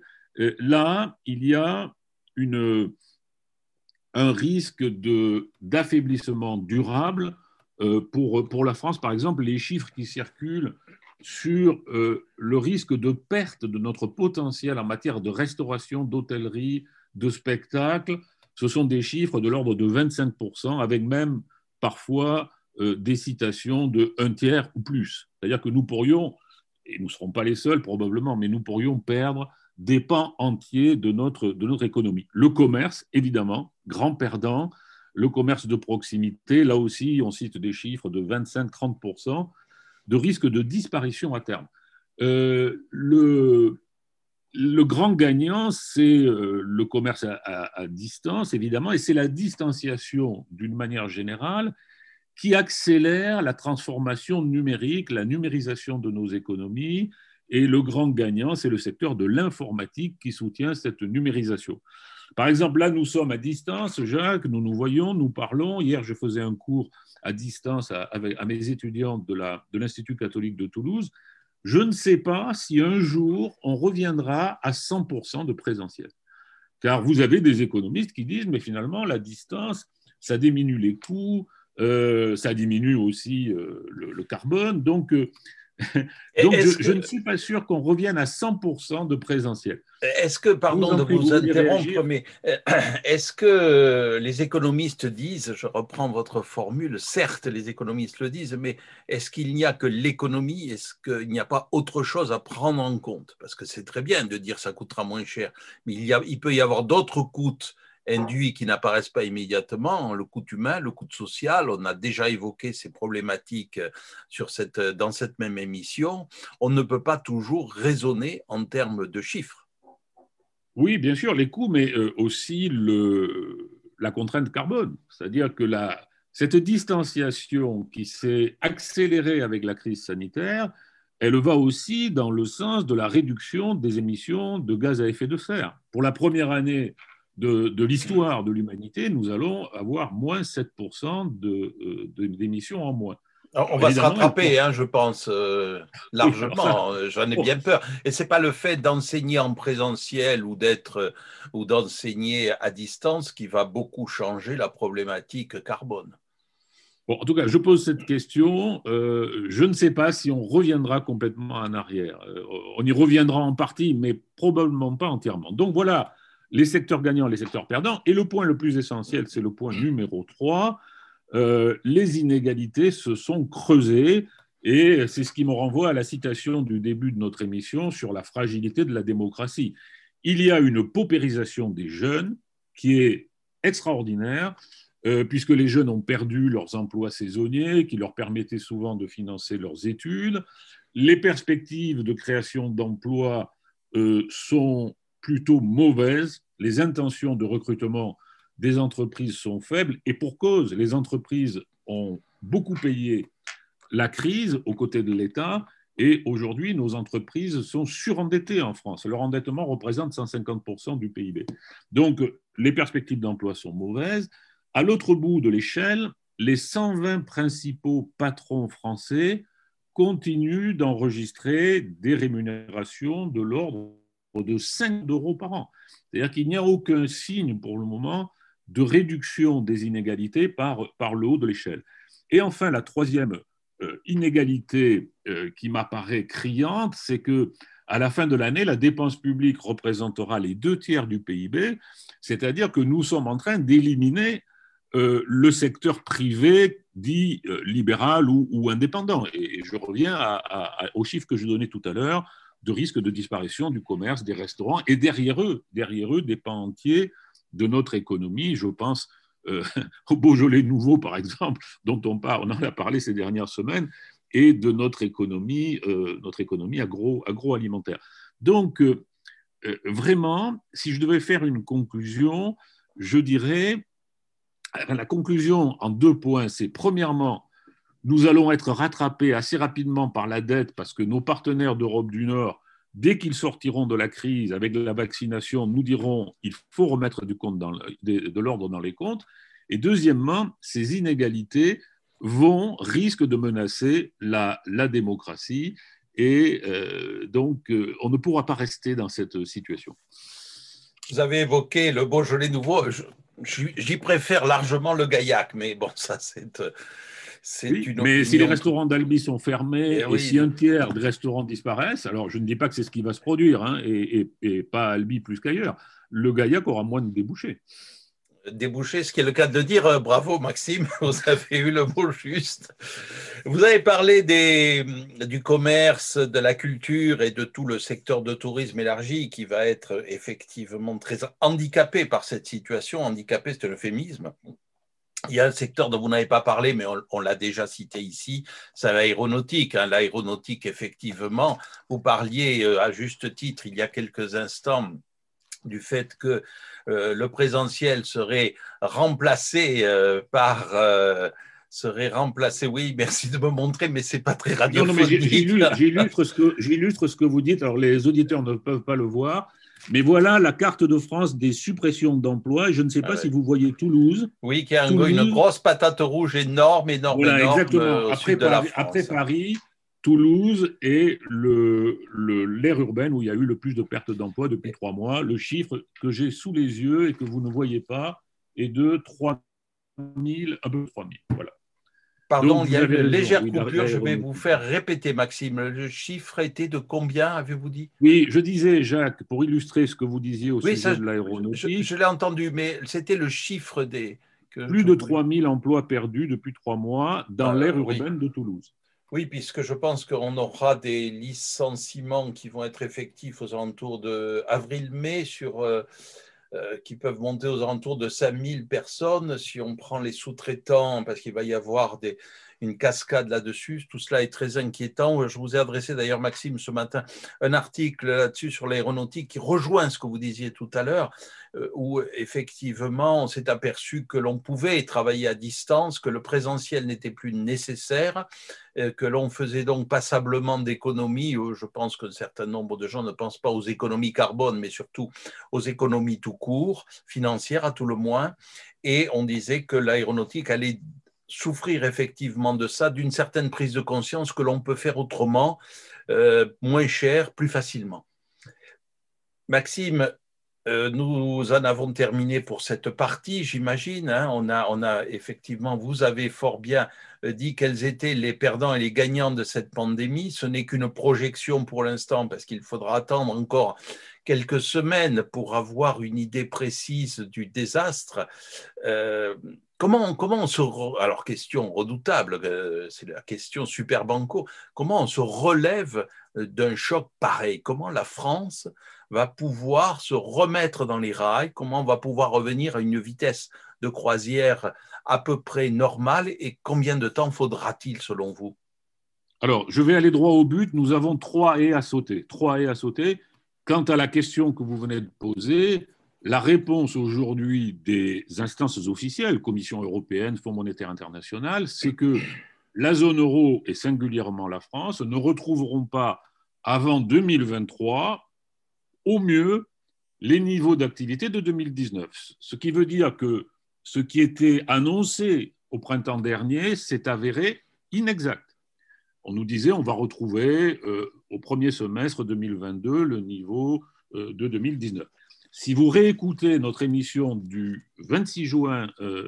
Là, il y a un risque d'affaiblissement durable pour la France. Par exemple, les chiffres qui circulent sur le risque de perte de notre potentiel en matière de restauration, d'hôtellerie, de spectacle, ce sont des chiffres de l'ordre de 25%, avec même parfois des citations de 1/3 ou plus. C'est-à-dire que nous pourrions, et nous ne serons pas les seuls probablement, mais nous pourrions perdre des pans entiers de notre économie. Le commerce, évidemment, grand perdant. Le commerce de proximité, là aussi, on cite des chiffres de 25-30% de risque de disparition à terme. Le grand gagnant, c'est le commerce à distance, évidemment, et c'est la distanciation d'une manière générale qui accélère la transformation numérique, la numérisation de nos économies. Et le grand gagnant, c'est le secteur de l'informatique qui soutient cette numérisation. Par exemple, là, nous sommes à distance, Jacques, nous nous voyons, nous parlons. Hier, je faisais un cours à distance à mes étudiants de l'Institut catholique de Toulouse. Je ne sais pas si un jour, on reviendra à 100% de présentiel. Car vous avez des économistes qui disent, mais finalement, la distance, ça diminue les coûts, ça diminue aussi le carbone. Donc, Donc, je ne suis pas sûr qu'on revienne à 100% de présentiel. Est-ce que, pardon de vous interrompre, mais est-ce que les économistes disent, je reprends votre formule, certes les économistes le disent, mais est-ce qu'il n'y a que l'économie, est-ce qu'il n'y a pas autre chose à prendre en compte? Parce que c'est très bien de dire ça coûtera moins cher, mais il peut y avoir d'autres coûts induits qui n'apparaissent pas immédiatement, le coût humain, le coût social. On a déjà évoqué ces problématiques dans cette même émission. On ne peut pas toujours raisonner en termes de chiffres. Oui, bien sûr, les coûts, mais aussi la contrainte carbone. C'est-à-dire que cette distanciation qui s'est accélérée avec la crise sanitaire, elle va aussi dans le sens de la réduction des émissions de gaz à effet de serre. Pour la première année de l'histoire de l'humanité, nous allons avoir moins 7% d'émissions en moins. On va se rattraper, je pense, largement. J'en ai bien peur. Et ce n'est pas le fait d'enseigner en présentiel ou d'enseigner à distance qui va beaucoup changer la problématique carbone. Bon, en tout cas, je pose cette question. Je ne sais pas si on reviendra complètement en arrière. On y reviendra en partie, mais probablement pas entièrement. Donc voilà, les secteurs gagnants, les secteurs perdants. Et le point le plus essentiel, c'est le point numéro 3. Les inégalités se sont creusées et c'est ce qui me renvoie à la citation du début de notre émission sur la fragilité de la démocratie. Il y a une paupérisation des jeunes qui est extraordinaire puisque les jeunes ont perdu leurs emplois saisonniers qui leur permettaient souvent de financer leurs études. Les perspectives de création d'emplois sont plutôt mauvaises. Les intentions de recrutement des entreprises sont faibles et pour cause, les entreprises ont beaucoup payé la crise aux côtés de l'État et aujourd'hui, nos entreprises sont surendettées en France. Leur endettement représente 150% du PIB. Donc, les perspectives d'emploi sont mauvaises. À l'autre bout de l'échelle, les 120 principaux patrons français continuent d'enregistrer des rémunérations de l'ordre de 5 € par an. C'est-à-dire qu'il n'y a aucun signe pour le moment de réduction des inégalités par le haut de l'échelle. Et enfin, la troisième inégalité qui m'apparaît criante, c'est qu'à la fin de l'année, la dépense publique représentera les 2/3 du PIB, c'est-à-dire que nous sommes en train d'éliminer le secteur privé dit libéral ou indépendant. Et je reviens aux chiffres que je donnais tout à l'heure de risque de disparition du commerce, des restaurants, et derrière eux, des pans entiers de notre économie. Je pense au Beaujolais nouveau, par exemple, dont on en a parlé ces dernières semaines, et de notre économie agroalimentaire. Donc, vraiment, si je devais faire une conclusion, je dirais, la conclusion en 2 points, c'est premièrement, nous allons être rattrapés assez rapidement par la dette parce que nos partenaires d'Europe du Nord, dès qu'ils sortiront de la crise avec la vaccination, nous diront qu'il faut remettre de l'ordre dans les comptes. Et deuxièmement, ces inégalités risquent de menacer la démocratie et donc on ne pourra pas rester dans cette situation. Vous avez évoqué le Beaujolais nouveau. J'y préfère largement le Gaillac, mais bon, ça c'est une opinion. Mais si les restaurants d'Albi sont fermés et si un tiers des restaurants disparaissent, alors je ne dis pas que c'est ce qui va se produire, et pas Albi plus qu'ailleurs, le Gaillac aura moins de débouchés. Débouchés, ce qui est le cas de dire. Bravo Maxime, vous avez eu le mot juste. Vous avez parlé du commerce, de la culture et de tout le secteur de tourisme élargi qui va être effectivement très handicapé par cette situation. Handicapé, c'est un euphémisme. Il y a un secteur dont vous n'avez pas parlé, mais on l'a déjà cité ici, c'est l'aéronautique. L'aéronautique, effectivement, vous parliez à juste titre il y a quelques instants du fait que le présentiel serait remplacé oui, merci de me montrer, mais ce n'est pas très radiophonique. J'illustre ce que vous dites, alors les auditeurs ne peuvent pas le voir, mais voilà la carte de France des suppressions d'emplois. Je ne sais pas si vous voyez Toulouse. Oui, qui a une grosse patate rouge énorme, voilà, exactement. Après Paris, Toulouse est l'aire urbaine où il y a eu le plus de pertes d'emplois depuis 3 mois. Le chiffre que j'ai sous les yeux et que vous ne voyez pas est de 3 000, un peu 3 000. Voilà. Pardon, Donc, il y a eu une raison, légère oui, coupure. Je vais vous faire répéter, Maxime. Le chiffre était de combien, avez-vous dit? Oui, je disais, Jacques, pour illustrer ce que vous disiez au Oui, ça, sujet de l'aéronautique, je l'ai entendu, mais c'était le chiffre que plus je de voulais. 3000 emplois perdus depuis 3 mois dans l'aire Oui. urbaine de Toulouse. Oui, puisque je pense qu'on aura des licenciements qui vont être effectifs aux alentours de avril-mai qui peuvent monter aux alentours de 5000 personnes. Si on prend les sous-traitants, parce qu'il va y avoir une cascade là-dessus, tout cela est très inquiétant. Je vous ai adressé d'ailleurs, Maxime, ce matin, un article là-dessus sur l'aéronautique qui rejoint ce que vous disiez tout à l'heure, où effectivement on s'est aperçu que l'on pouvait travailler à distance, que le présentiel n'était plus nécessaire, que l'on faisait donc passablement d'économies. Je pense qu'un certain nombre de gens ne pensent pas aux économies carbone, mais surtout aux économies tout court, financières à tout le moins. Et on disait que l'aéronautique allait souffrir effectivement de ça, d'une certaine prise de conscience que l'on peut faire autrement, moins cher, plus facilement. Maxime, nous en avons terminé pour cette partie, j'imagine. Hein. On a effectivement, vous avez fort bien dit quels étaient les perdants et les gagnants de cette pandémie. Ce n'est qu'une projection pour l'instant, parce qu'il faudra attendre encore quelques semaines pour avoir une idée précise du désastre. Comment on se... Alors, question redoutable, c'est la question super banco. Comment on se relève d'un choc pareil? Comment la France va pouvoir se remettre dans les rails? Comment on va pouvoir revenir à une vitesse de croisière à peu près normale? Et combien de temps faudra-t-il, selon vous? Alors, je vais aller droit au but. Nous avons 3 haies à sauter. 3 haies à sauter. Quant à la question que vous venez de poser, la réponse aujourd'hui des instances officielles, Commission européenne, Fonds monétaire international, c'est que la zone euro et singulièrement la France ne retrouveront pas avant 2023, au mieux, les niveaux d'activité de 2019. Ce qui veut dire que ce qui était annoncé au printemps dernier s'est avéré inexact. On nous disait on va retrouver au premier semestre 2022 le niveau de 2019. Si vous réécoutez notre émission du 26 juin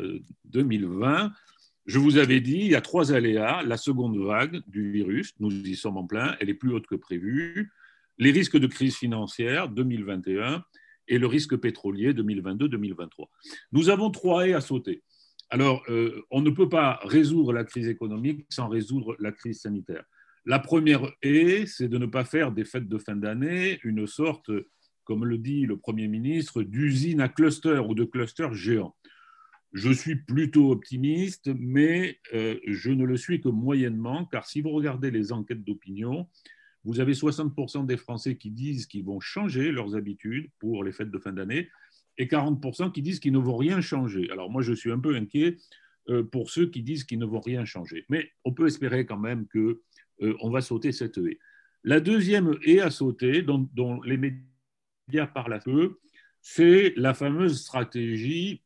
2020, je vous avais dit il y a 3 aléas. La seconde vague du virus, nous y sommes en plein, elle est plus haute que prévu. Les risques de crise financière 2021 et le risque pétrolier 2022-2023. Nous avons 3 haies à sauter. Alors, on ne peut pas résoudre la crise économique sans résoudre la crise sanitaire. La première haie, c'est de ne pas faire des fêtes de fin d'année une sorte, comme le dit le Premier ministre, d'usine à cluster ou de cluster géant. Je suis plutôt optimiste, mais je ne le suis que moyennement, car si vous regardez les enquêtes d'opinion, vous avez 60% des Français qui disent qu'ils vont changer leurs habitudes pour les fêtes de fin d'année, et 40% qui disent qu'ils ne vont rien changer. Alors moi, je suis un peu inquiet pour ceux qui disent qu'ils ne vont rien changer. Mais on peut espérer quand même qu'on va sauter cette haie. La deuxième haie à sauter, dont les médias parlent un peu, c'est la fameuse stratégie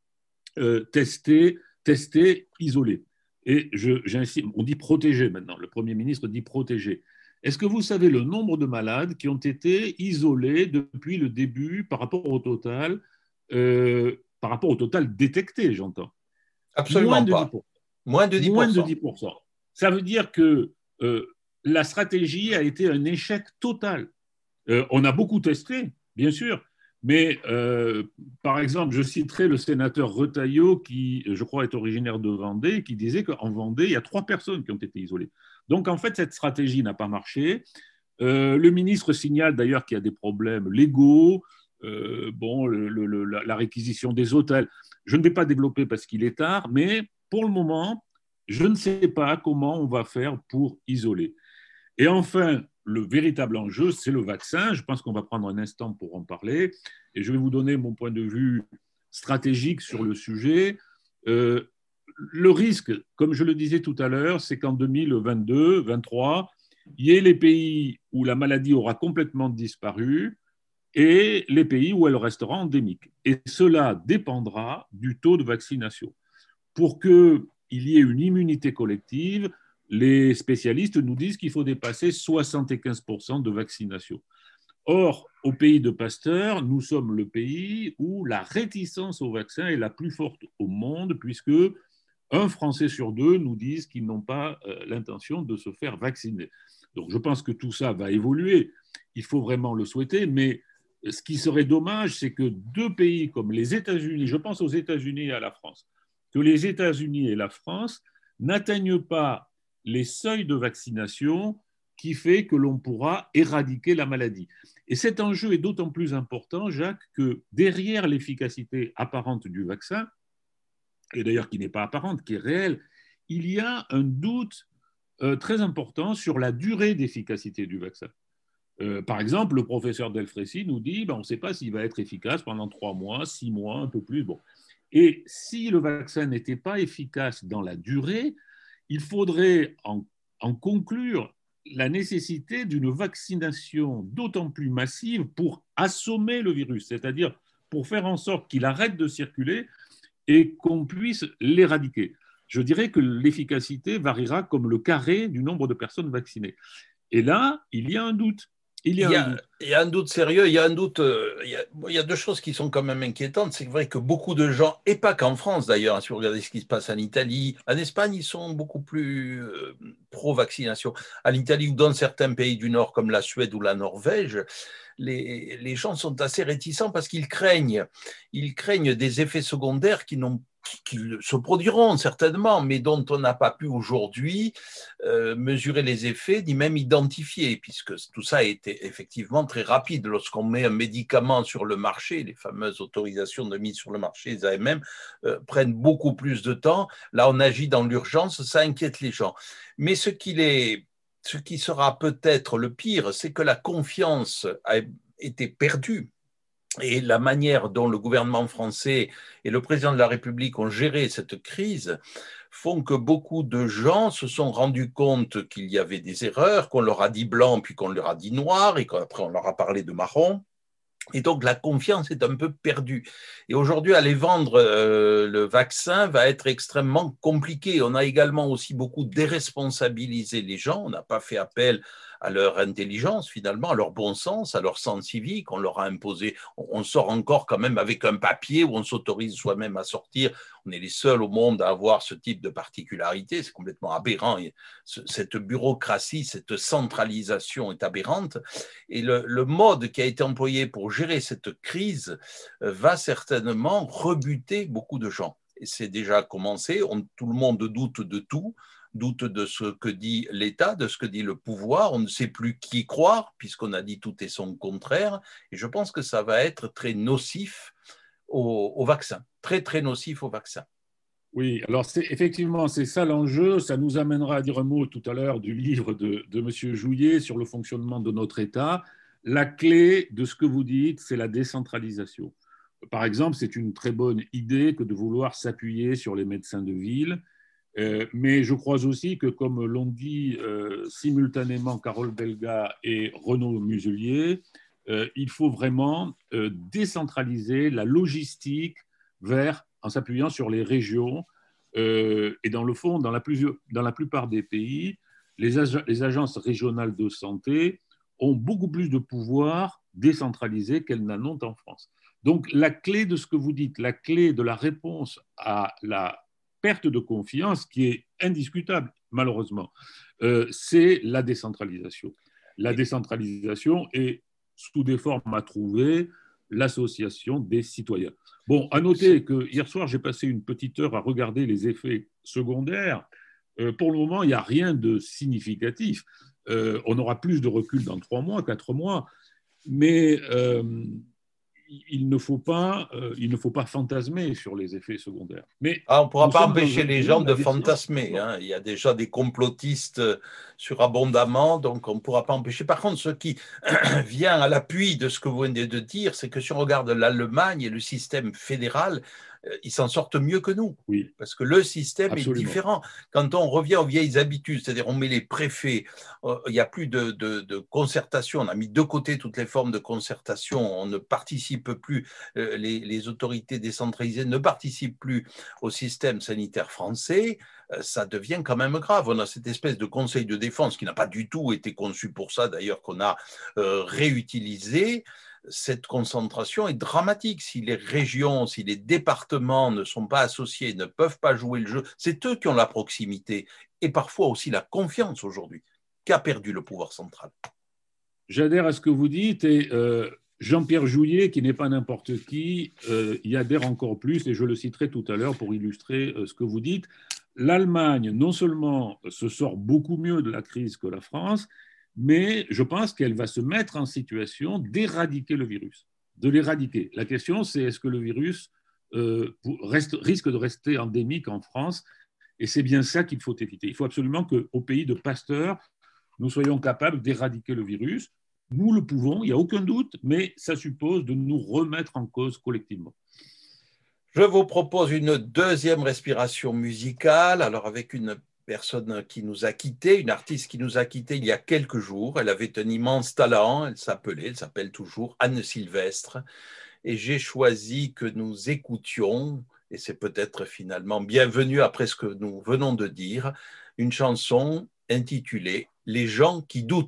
tester, isoler. Et j'insiste, on dit protéger maintenant. Le Premier ministre dit protéger. Est-ce que vous savez le nombre de malades qui ont été isolés depuis le début par rapport au total détecté, j'entends? Absolument pas. Moins de 10%. Moins de 10%. Ça veut dire que la stratégie a été un échec total. On a beaucoup testé, bien sûr, mais par exemple, je citerai le sénateur Retailleau, qui, je crois, est originaire de Vendée, qui disait qu'en Vendée, il y a 3 personnes qui ont été isolées. Donc, en fait, cette stratégie n'a pas marché. Le ministre signale d'ailleurs qu'il y a des problèmes légaux, la réquisition des hôtels. Je ne vais pas développer parce qu'il est tard, mais pour le moment, je ne sais pas comment on va faire pour isoler. Et enfin, le véritable enjeu, c'est le vaccin. Je pense qu'on va prendre un instant pour en parler. Et je vais vous donner mon point de vue stratégique sur le sujet. Le risque, comme je le disais tout à l'heure, c'est qu'en 2022-2023, il y ait les pays où la maladie aura complètement disparu et les pays où elle restera endémique. Et cela dépendra du taux de vaccination. Pour qu'il y ait une immunité collective, les spécialistes nous disent qu'il faut dépasser 75% de vaccination. Or, au pays de Pasteur, nous sommes le pays où la réticence au vaccin est la plus forte au monde, puisque un Français sur deux nous disent qu'ils n'ont pas l'intention de se faire vacciner. Donc je pense que tout ça va évoluer. Il faut vraiment le souhaiter, mais ce qui serait dommage, c'est que deux pays comme les États-Unis, je pense aux États-Unis et à la France, que les États-Unis et la France n'atteignent pas les seuils de vaccination qui fait que l'on pourra éradiquer la maladie. Et cet enjeu est d'autant plus important, Jacques, que derrière l'efficacité apparente du vaccin, et d'ailleurs qui n'est pas apparente, qui est réelle, il y a un doute très important sur la durée d'efficacité du vaccin. Par exemple, le professeur Delfrécy nous dit on ne sait pas s'il va être efficace pendant 3 mois, 6 mois, un peu plus. Bon. Et si le vaccin n'était pas efficace dans la durée, il faudrait en conclure la nécessité d'une vaccination d'autant plus massive pour assommer le virus, c'est-à-dire pour faire en sorte qu'il arrête de circuler et qu'on puisse l'éradiquer. Je dirais que l'efficacité variera comme le carré du nombre de personnes vaccinées. Et là, il y a un doute. Il y a un doute sérieux, il y a 2 choses qui sont quand même inquiétantes. C'est vrai que beaucoup de gens, et pas qu'en France d'ailleurs, si vous regardez ce qui se passe en Italie, en Espagne, ils sont beaucoup plus pro-vaccination. En Italie ou dans certains pays du Nord comme la Suède ou la Norvège, les gens sont assez réticents parce qu'ils craignent des effets secondaires qui se produiront certainement, mais dont on n'a pas pu aujourd'hui mesurer les effets, ni même identifier, puisque tout ça a été effectivement très rapide. Lorsqu'on met un médicament sur le marché, les fameuses autorisations de mise sur le marché, les AMM, prennent beaucoup plus de temps. Là, on agit dans l'urgence, ça inquiète les gens. Mais ce qui sera peut-être le pire, c'est que la confiance a été perdue. Et la manière dont le gouvernement français et le président de la République ont géré cette crise font que beaucoup de gens se sont rendus compte qu'il y avait des erreurs, qu'on leur a dit blanc puis qu'on leur a dit noir et qu'après on leur a parlé de marron. Et donc la confiance est un peu perdue. Et aujourd'hui, aller vendre le vaccin va être extrêmement compliqué. On a également aussi beaucoup déresponsabilisé les gens. On n'a pas fait appel à leur intelligence finalement, à leur bon sens, à leur sens civique. On leur a imposé, on sort encore quand même avec un papier où on s'autorise soi-même à sortir. On est les seuls au monde à avoir ce type de particularité. C'est complètement aberrant. Cette bureaucratie, cette centralisation est aberrante. Et le mode qui a été employé pour gérer cette crise va certainement rebuter beaucoup de gens. Et c'est déjà commencé. Tout le monde doute de tout. Doute de ce que dit l'État, de ce que dit le pouvoir. On ne sait plus qui croire, puisqu'on a dit tout et son contraire. Et je pense que ça va être très nocif au vaccin, très, très nocif au vaccin. Oui, alors effectivement, c'est ça l'enjeu. Ça nous amènera à dire un mot tout à l'heure du livre de M. Jouyet sur le fonctionnement de notre État. La clé de ce que vous dites, c'est la décentralisation. Par exemple, c'est une très bonne idée que de vouloir s'appuyer sur les médecins de ville. Mais je crois aussi que, comme l'ont dit simultanément Carole Belga et Renaud Muselier, il faut vraiment décentraliser la logistique en s'appuyant sur les régions. Et dans le fond, dans la plupart des pays, les agences régionales de santé ont beaucoup plus de pouvoir décentralisé qu'elles n'en ont en France. Donc, la clé de ce que vous dites, la clé de la réponse à la perte de confiance, qui est indiscutable, malheureusement, c'est la décentralisation. La décentralisation est, sous des formes à trouver, l'association des citoyens. Bon, à noter que hier soir, j'ai passé une petite heure à regarder les effets secondaires. Pour le moment, il n'y a rien de significatif. On aura plus de recul dans 3 mois, 4 mois, mais il ne faut pas fantasmer sur les effets secondaires. Mais on ne pourra pas empêcher les gens de fantasmer. Hein. Il y a déjà des complotistes surabondamment, donc on ne pourra pas empêcher. Par contre, ce qui vient à l'appui de ce que vous venez de dire, c'est que si on regarde l'Allemagne et le système fédéral, ils s'en sortent mieux que nous, oui, parce que le système absolument. Est différent. Quand on revient aux vieilles habitudes, c'est-à-dire on met les préfets, il n'y a plus de concertation, on a mis de côté toutes les formes de concertation, on ne participe plus, les autorités décentralisées ne participent plus au système sanitaire français, ça devient quand même grave. On a cette espèce de conseil de défense qui n'a pas du tout été conçu pour ça, d'ailleurs, qu'on a réutilisé. Cette concentration est dramatique. Si les régions, si les départements ne sont pas associés, ne peuvent pas jouer le jeu, c'est eux qui ont la proximité et parfois aussi la confiance aujourd'hui, qu'a perdu le pouvoir central. J'adhère à ce que vous dites et Jean-Pierre Jouyet, qui n'est pas n'importe qui, y adhère encore plus et je le citerai tout à l'heure pour illustrer ce que vous dites. L'Allemagne, non seulement se sort beaucoup mieux de la crise que la France, mais je pense qu'elle va se mettre en situation d'éradiquer le virus, de l'éradiquer. La question, c'est est-ce que le virus risque de rester endémique en France? Et c'est bien ça qu'il faut éviter. Il faut absolument qu'au pays de Pasteur, nous soyons capables d'éradiquer le virus. Nous le pouvons, il n'y a aucun doute, mais ça suppose de nous remettre en cause collectivement. Je vous propose une deuxième respiration musicale, alors avec une personne qui nous a quittés, une artiste qui nous a quittés il y a quelques jours. Elle avait un immense talent, elle s'appelle toujours Anne Sylvestre. Et j'ai choisi que nous écoutions, et c'est peut-être finalement bienvenu après ce que nous venons de dire, une chanson intitulée « Les gens qui doutent ».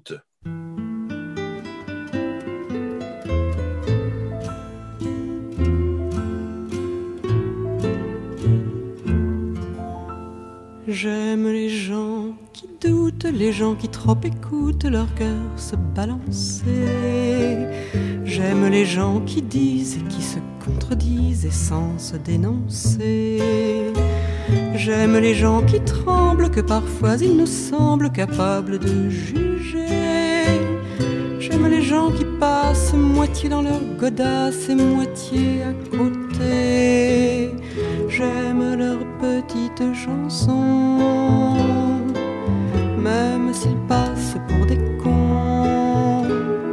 J'aime les gens qui doutent, les gens qui trop écoutent leur cœur se balancer. J'aime les gens qui disent et qui se contredisent et sans se dénoncer. J'aime les gens qui tremblent, que parfois ils nous semblent capables de juger. J'aime les gens qui passent moitié dans leur godasse et moitié à côté. J'aime leurs petites chansons, même s'ils passent pour des cons.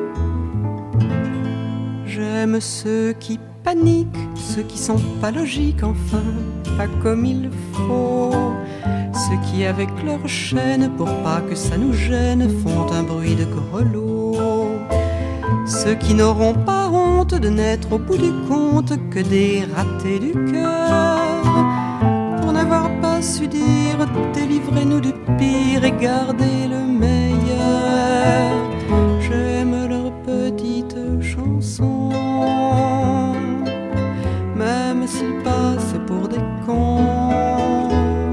J'aime ceux qui paniquent, ceux qui sont pas logiques, enfin, pas comme il faut. Ceux qui avec leur chaîne, pour pas que ça nous gêne, font un bruit de grelot. Ceux qui n'auront pas honte de n'être au bout du compte que des ratés du cœur. Pour n'avoir pas su dire délivrez-nous du pire et gardez le meilleur. J'aime leurs petites chansons, même s'ils passent pour des cons.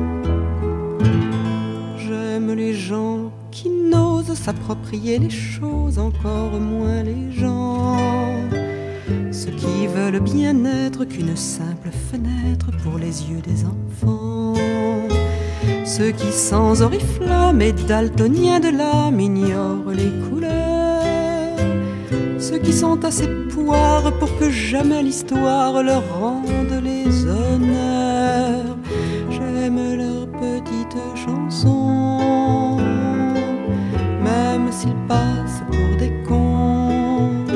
J'aime les gens qui n'osent s'approprier les choses, encore moins les gens. Ceux qui veulent bien être qu'une simple fenêtre pour les yeux des enfants. Ceux qui sans oriflamme et daltoniens de l'âme ignorent les couleurs. Ceux qui sont assez poires pour que jamais l'histoire leur rende les honneurs. J'aime leurs petites chansons, même s'ils passent pour des cons.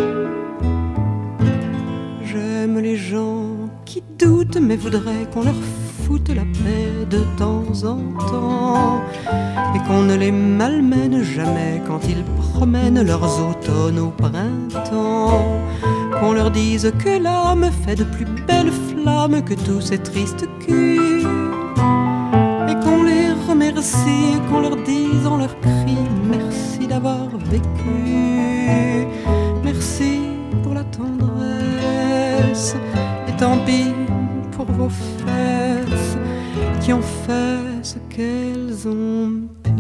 J'aime les gens qui doutent mais voudraient qu'on leur foute la paix de temps en temps et qu'on ne les malmène jamais quand ils promènent leurs automnes au printemps. Qu'on leur dise que l'âme fait de plus belles flammes que tous ces tristes culs et qu'on les remercie et qu'on leur dise en leur cri merci d'avoir vécu, merci pour la tendresse et tant pis pour vos fesses qui ont fait ce qu'elles ont pu.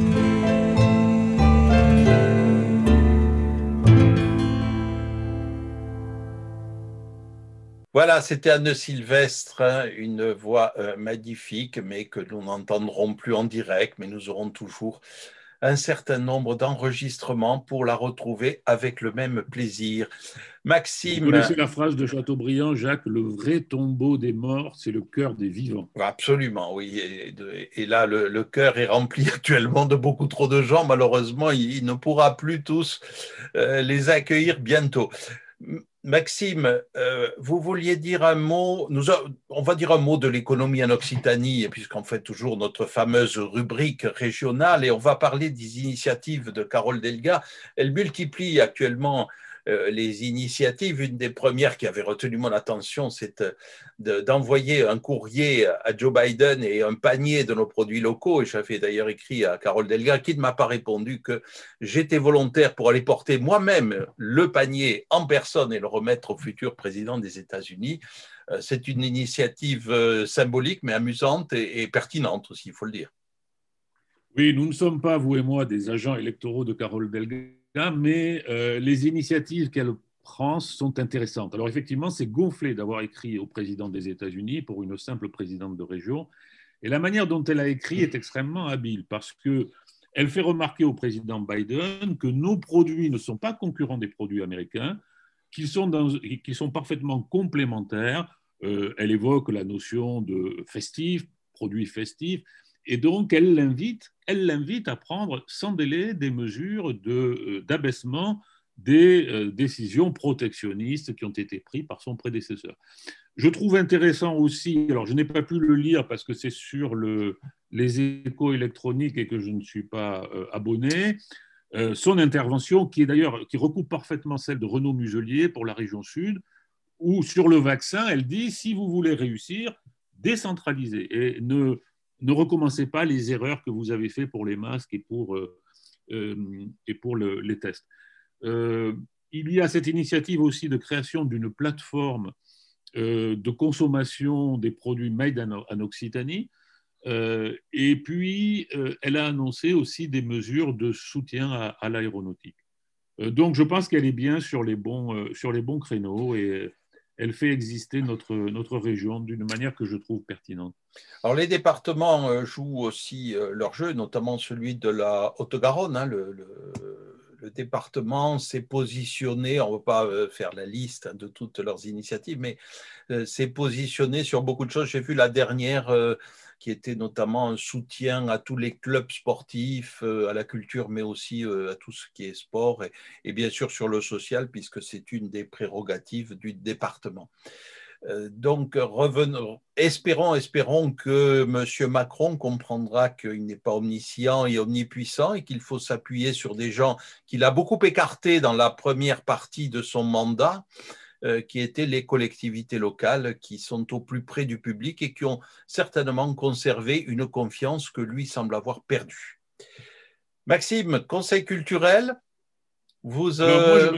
Voilà, c'était Anne Sylvestre, une voix magnifique, mais que nous n'entendrons plus en direct, mais nous aurons toujours un certain nombre d'enregistrements pour la retrouver avec le même plaisir. Maxime... Vous connaissez la phrase de Chateaubriand, Jacques, le vrai tombeau des morts, c'est le cœur des vivants. Absolument, oui. Et là, le cœur est rempli actuellement de beaucoup trop de gens. Malheureusement, il ne pourra plus tous les accueillir bientôt. Maxime, vous vouliez dire un mot, on va dire un mot de l'économie en Occitanie, puisqu'on fait toujours notre fameuse rubrique régionale, et on va parler des initiatives de Carole Delga. Elle multiplie actuellement les initiatives. Une des premières qui avait retenu mon attention, c'est d'envoyer un courrier à Joe Biden et un panier de nos produits locaux. Et j'avais d'ailleurs écrit à Carole Delga, qui ne m'a pas répondu que j'étais volontaire pour aller porter moi-même le panier en personne et le remettre au futur président des États-Unis. C'est une initiative symbolique, mais amusante et pertinente aussi, il faut le dire. Oui, nous ne sommes pas, vous et moi, des agents électoraux de Carole Delga, mais les initiatives qu'elle prend sont intéressantes. Alors effectivement, c'est gonflé d'avoir écrit au président des États-Unis pour une simple présidente de région. Et la manière dont elle a écrit est extrêmement habile parce qu'elle fait remarquer au président Biden que nos produits ne sont pas concurrents des produits américains, qu'ils sont parfaitement complémentaires. Elle évoque la notion de festif, produits festifs. Et donc, elle l'invite à prendre sans délai des mesures d'abaissement des décisions protectionnistes qui ont été prises par son prédécesseur. Je trouve intéressant aussi, alors je n'ai pas pu le lire parce que c'est sur les échos électroniques et que je ne suis pas abonné, son intervention qui recoupe parfaitement celle de Renaud Muselier pour la région sud, où sur le vaccin, elle dit, si vous voulez réussir, décentralisez et ne recommencez pas les erreurs que vous avez faites pour les masques et pour les tests. Il y a cette initiative aussi de création d'une plateforme de consommation des produits made en Occitanie. Et puis, elle a annoncé aussi des mesures de soutien à l'aéronautique. Donc, je pense qu'elle est bien sur les bons créneaux et elle fait exister notre région d'une manière que je trouve pertinente. Alors, les départements jouent aussi leur jeu, notamment celui de la Haute-Garonne. Hein, le département s'est positionné, on ne va pas faire la liste de toutes leurs initiatives, mais s'est positionné sur beaucoup de choses. J'ai vu la dernière qui était notamment un soutien à tous les clubs sportifs, à la culture, mais aussi à tout ce qui est sport, et bien sûr sur le social, puisque c'est une des prérogatives du département. Donc, espérons que M. Macron comprendra qu'il n'est pas omniscient et omnipuissant et qu'il faut s'appuyer sur des gens qu'il a beaucoup écartés dans la première partie de son mandat, qui étaient les collectivités locales qui sont au plus près du public et qui ont certainement conservé une confiance que lui semble avoir perdue. Maxime, conseil culturel, vous… Alors moi,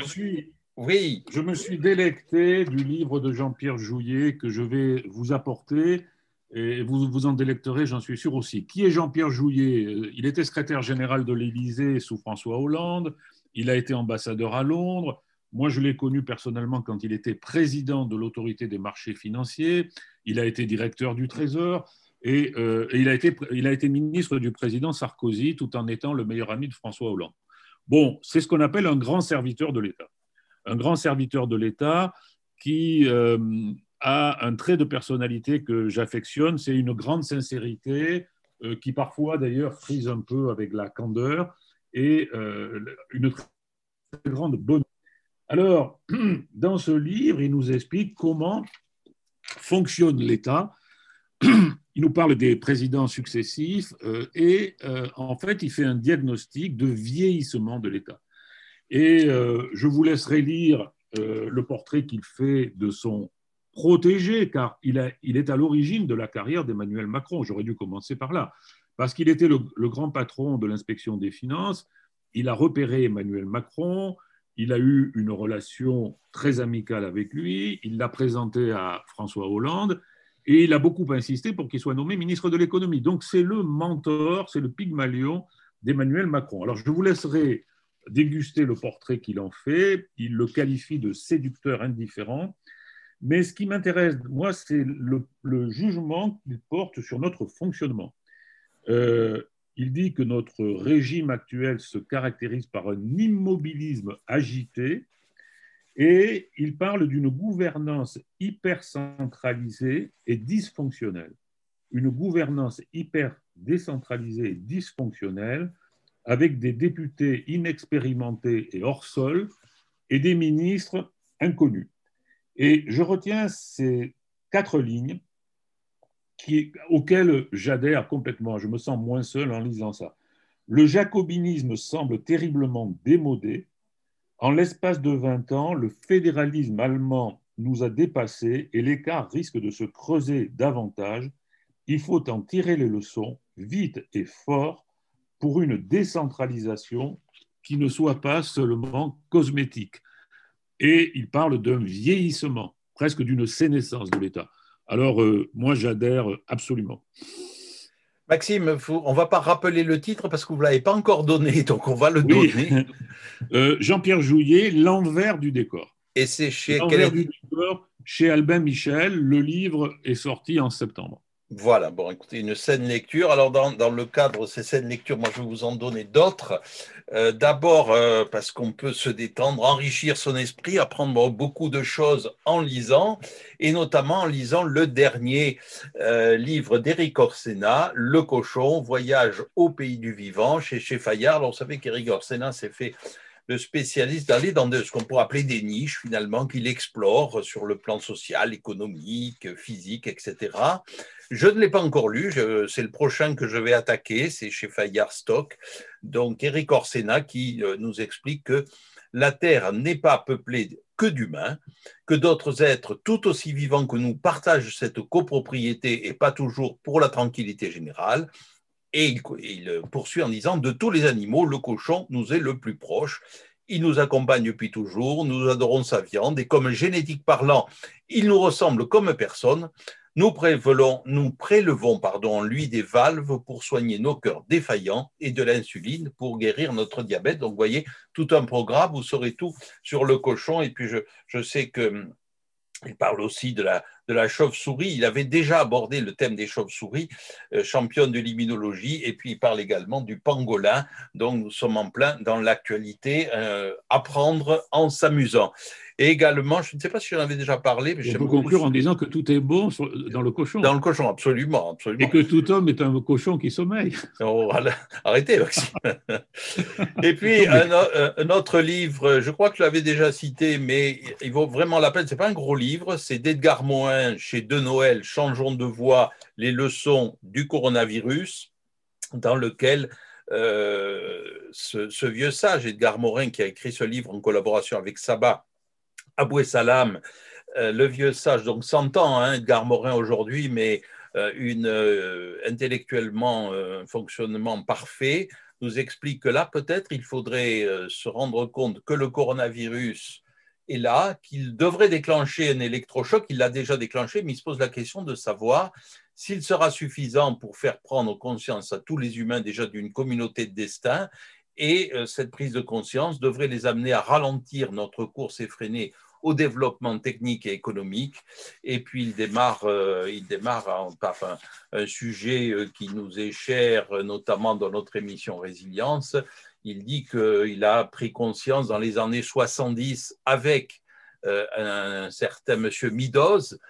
je me suis délecté du livre de Jean-Pierre Jouyet que je vais vous apporter et vous vous en délecterez, j'en suis sûr aussi. Qui est Jean-Pierre Jouyet ? Il était secrétaire général de l'Élysée sous François Hollande, il a été ambassadeur à Londres. Moi, je l'ai connu personnellement quand il était président de l'autorité des marchés financiers. Il a été directeur du Trésor et il a été ministre du président Sarkozy tout en étant le meilleur ami de François Hollande. Bon, c'est ce qu'on appelle un grand serviteur de l'État. Un grand serviteur de l'État qui a un trait de personnalité que j'affectionne, c'est une grande sincérité qui parfois d'ailleurs frise un peu avec la candeur et une très grande bonne. Alors, dans ce livre, il nous explique comment fonctionne l'État. Il nous parle des présidents successifs et en fait, il fait un diagnostic de vieillissement de l'État. Et je vous laisserai lire le portrait qu'il fait de son protégé, car il est à l'origine de la carrière d'Emmanuel Macron. J'aurais dû commencer par là, parce qu'il était le grand patron de l'inspection des finances. Il a repéré Emmanuel Macron. Il a eu une relation très amicale avec lui, il l'a présenté à François Hollande et il a beaucoup insisté pour qu'il soit nommé ministre de l'économie. Donc c'est le mentor, c'est le Pygmalion d'Emmanuel Macron. Alors je vous laisserai déguster le portrait qu'il en fait, il le qualifie de séducteur indifférent, mais ce qui m'intéresse, moi, c'est le jugement qu'il porte sur notre fonctionnement. Il dit que notre régime actuel se caractérise par un immobilisme agité et il parle d'une gouvernance hyper centralisée et dysfonctionnelle. Une gouvernance hyper décentralisée et dysfonctionnelle avec des députés inexpérimentés et hors sol et des ministres inconnus. Et je retiens ces 4 lignes auquel j'adhère complètement. Je me sens moins seul en lisant ça. Le jacobinisme semble terriblement démodé. En l'espace de 20 ans, le fédéralisme allemand nous a dépassés et l'écart risque de se creuser davantage. Il faut en tirer les leçons, vite et fort, pour une décentralisation qui ne soit pas seulement cosmétique. Et il parle d'un vieillissement, presque d'une sénescence de l'État. Alors, moi, j'adhère absolument. Maxime, on ne va pas rappeler le titre parce que vous ne l'avez pas encore donné, donc on va le donner. Jean-Pierre Jouyet, L'envers du décor. Et c'est chez L'envers du décor, chez Albin Michel. Le livre est sorti en septembre. Voilà, bon, écoutez, une saine lecture. Alors, dans le cadre de ces saines lectures, moi, je vais vous en donner d'autres. D'abord, parce qu'on peut se détendre, enrichir son esprit, apprendre beaucoup de choses en lisant, et notamment en lisant le dernier livre d'Éric Orsena, Le Cochon, Voyage au pays du vivant, chez Fayard. Alors, vous savez qu'Éric Orsena s'est fait le spécialiste d'aller dans ce qu'on pourrait appeler des niches, finalement, qu'il explore sur le plan social, économique, physique, etc. Je ne l'ai pas encore lu, c'est le prochain que je vais attaquer, c'est chez Fayard Stock. Donc, Éric Orsena qui nous explique que la Terre n'est pas peuplée que d'humains, que d'autres êtres tout aussi vivants que nous partagent cette copropriété et pas toujours pour la tranquillité générale. Et il poursuit en disant « De tous les animaux, le cochon nous est le plus proche. Il nous accompagne depuis toujours, nous adorons sa viande et comme génétique parlant, il nous ressemble comme personne. Nous prélevons en lui des valves pour soigner nos cœurs défaillants et de l'insuline pour guérir notre diabète. » Donc, vous voyez, tout un programme, vous saurez tout sur le cochon. Et puis, je sais qu'il parle aussi de la chauve-souris. Il avait déjà abordé le thème des chauves-souris, championne de l'immunologie, et puis il parle également du pangolin. Donc nous sommes en plein dans l'actualité, apprendre en s'amusant. Et également, je ne sais pas si j'en avais déjà parlé. Mais on peut conclure en disant que tout est bon dans le cochon. Dans le cochon, absolument, absolument. Et que tout homme est un cochon qui sommeille. Oh, arrêtez, Maxime. Et puis, un autre livre, je crois que je l'avais déjà cité, mais il vaut vraiment la peine. Ce n'est pas un gros livre, c'est d'Edgar Morin chez De Noël, Changeons de voix, les leçons du coronavirus, dans lequel ce vieux sage, Edgar Morin, qui a écrit ce livre en collaboration avec Sabah Abou Salam, le vieux sage, donc 100 ans, Edgar Morin aujourd'hui, mais intellectuellement un fonctionnement parfait, nous explique que là, peut-être, il faudrait se rendre compte que le coronavirus est là, qu'il devrait déclencher un électrochoc, il l'a déjà déclenché, mais il se pose la question de savoir s'il sera suffisant pour faire prendre conscience à tous les humains déjà d'une communauté de destin, et cette prise de conscience devrait les amener à ralentir notre course effrénée au développement technique et économique. Et puis, il démarre par un sujet qui nous est cher, notamment dans notre émission Résilience. Il dit qu'il a pris conscience dans les années 70 avec un certain monsieur Meadows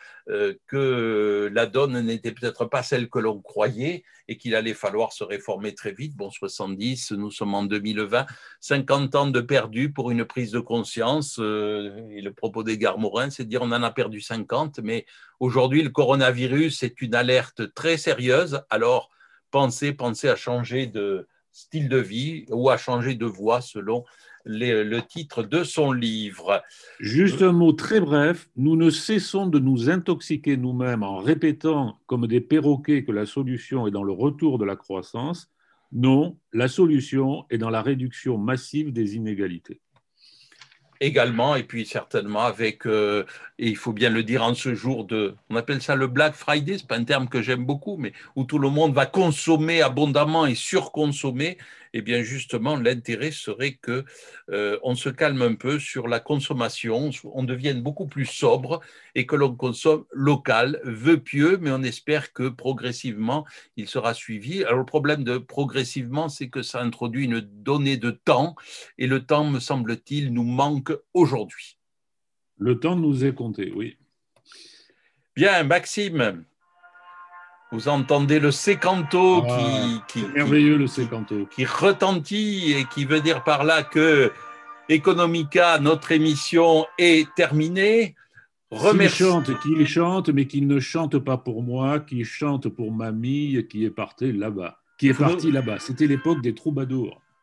que la donne n'était peut-être pas celle que l'on croyait et qu'il allait falloir se réformer très vite. Bon, 70, nous sommes en 2020, 50 ans de perdu pour une prise de conscience. Et le propos d'Edgar Morin, c'est de dire on en a perdu 50, mais aujourd'hui, le coronavirus est une alerte très sérieuse. Alors, pensez à changer de style de vie ou à changer de voie selon le titre de son livre. Juste un mot très bref, nous ne cessons de nous intoxiquer nous-mêmes en répétant comme des perroquets que la solution est dans le retour de la croissance. Non, la solution est dans la réduction massive des inégalités. Également, et puis certainement avec, et il faut bien le dire en ce jour on appelle ça le Black Friday, c'est pas un terme que j'aime beaucoup, mais où tout le monde va consommer abondamment et surconsommer, et bien justement l'intérêt serait que on se calme un peu sur la consommation, on devienne beaucoup plus sobre et que l'on consomme local, vœu pieux, mais on espère que progressivement il sera suivi. Alors le problème de progressivement, c'est que ça introduit une donnée de temps, et le temps, me semble-t-il, nous manque aujourd'hui. Le temps nous est compté, oui. Bien, Maxime, vous entendez le sécanto merveilleux, le sécanto, qui retentit et qui veut dire par là que Economica, notre émission, est terminée. Qu'il chante, mais qu'il ne chante pas pour moi, qu'il chante pour mamie qui est partie là-bas. C'était l'époque des troubadours.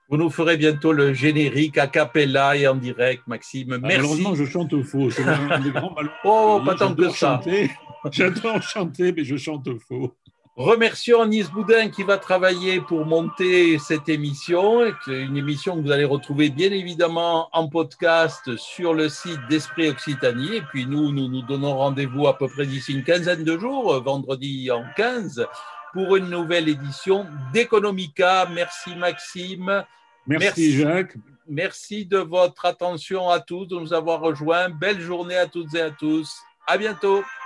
Vous nous ferez bientôt le générique a cappella et en direct, Maxime. Merci. Malheureusement, je chante faux. C'est un des grands malheurs. Oh, pas tant que ça. J'adore chanter, mais je chante faux. Remercions Agnès Boudin qui va travailler pour monter cette émission, une émission que vous allez retrouver bien évidemment en podcast sur le site d'Esprit Occitanie. Et puis nous donnons rendez-vous à peu près d'ici une quinzaine de jours, vendredi en 15, pour une nouvelle édition d'Economica. Merci Maxime. Merci Jacques. Merci de votre attention à tous, de nous avoir rejoints. Belle journée à toutes et à tous. À bientôt.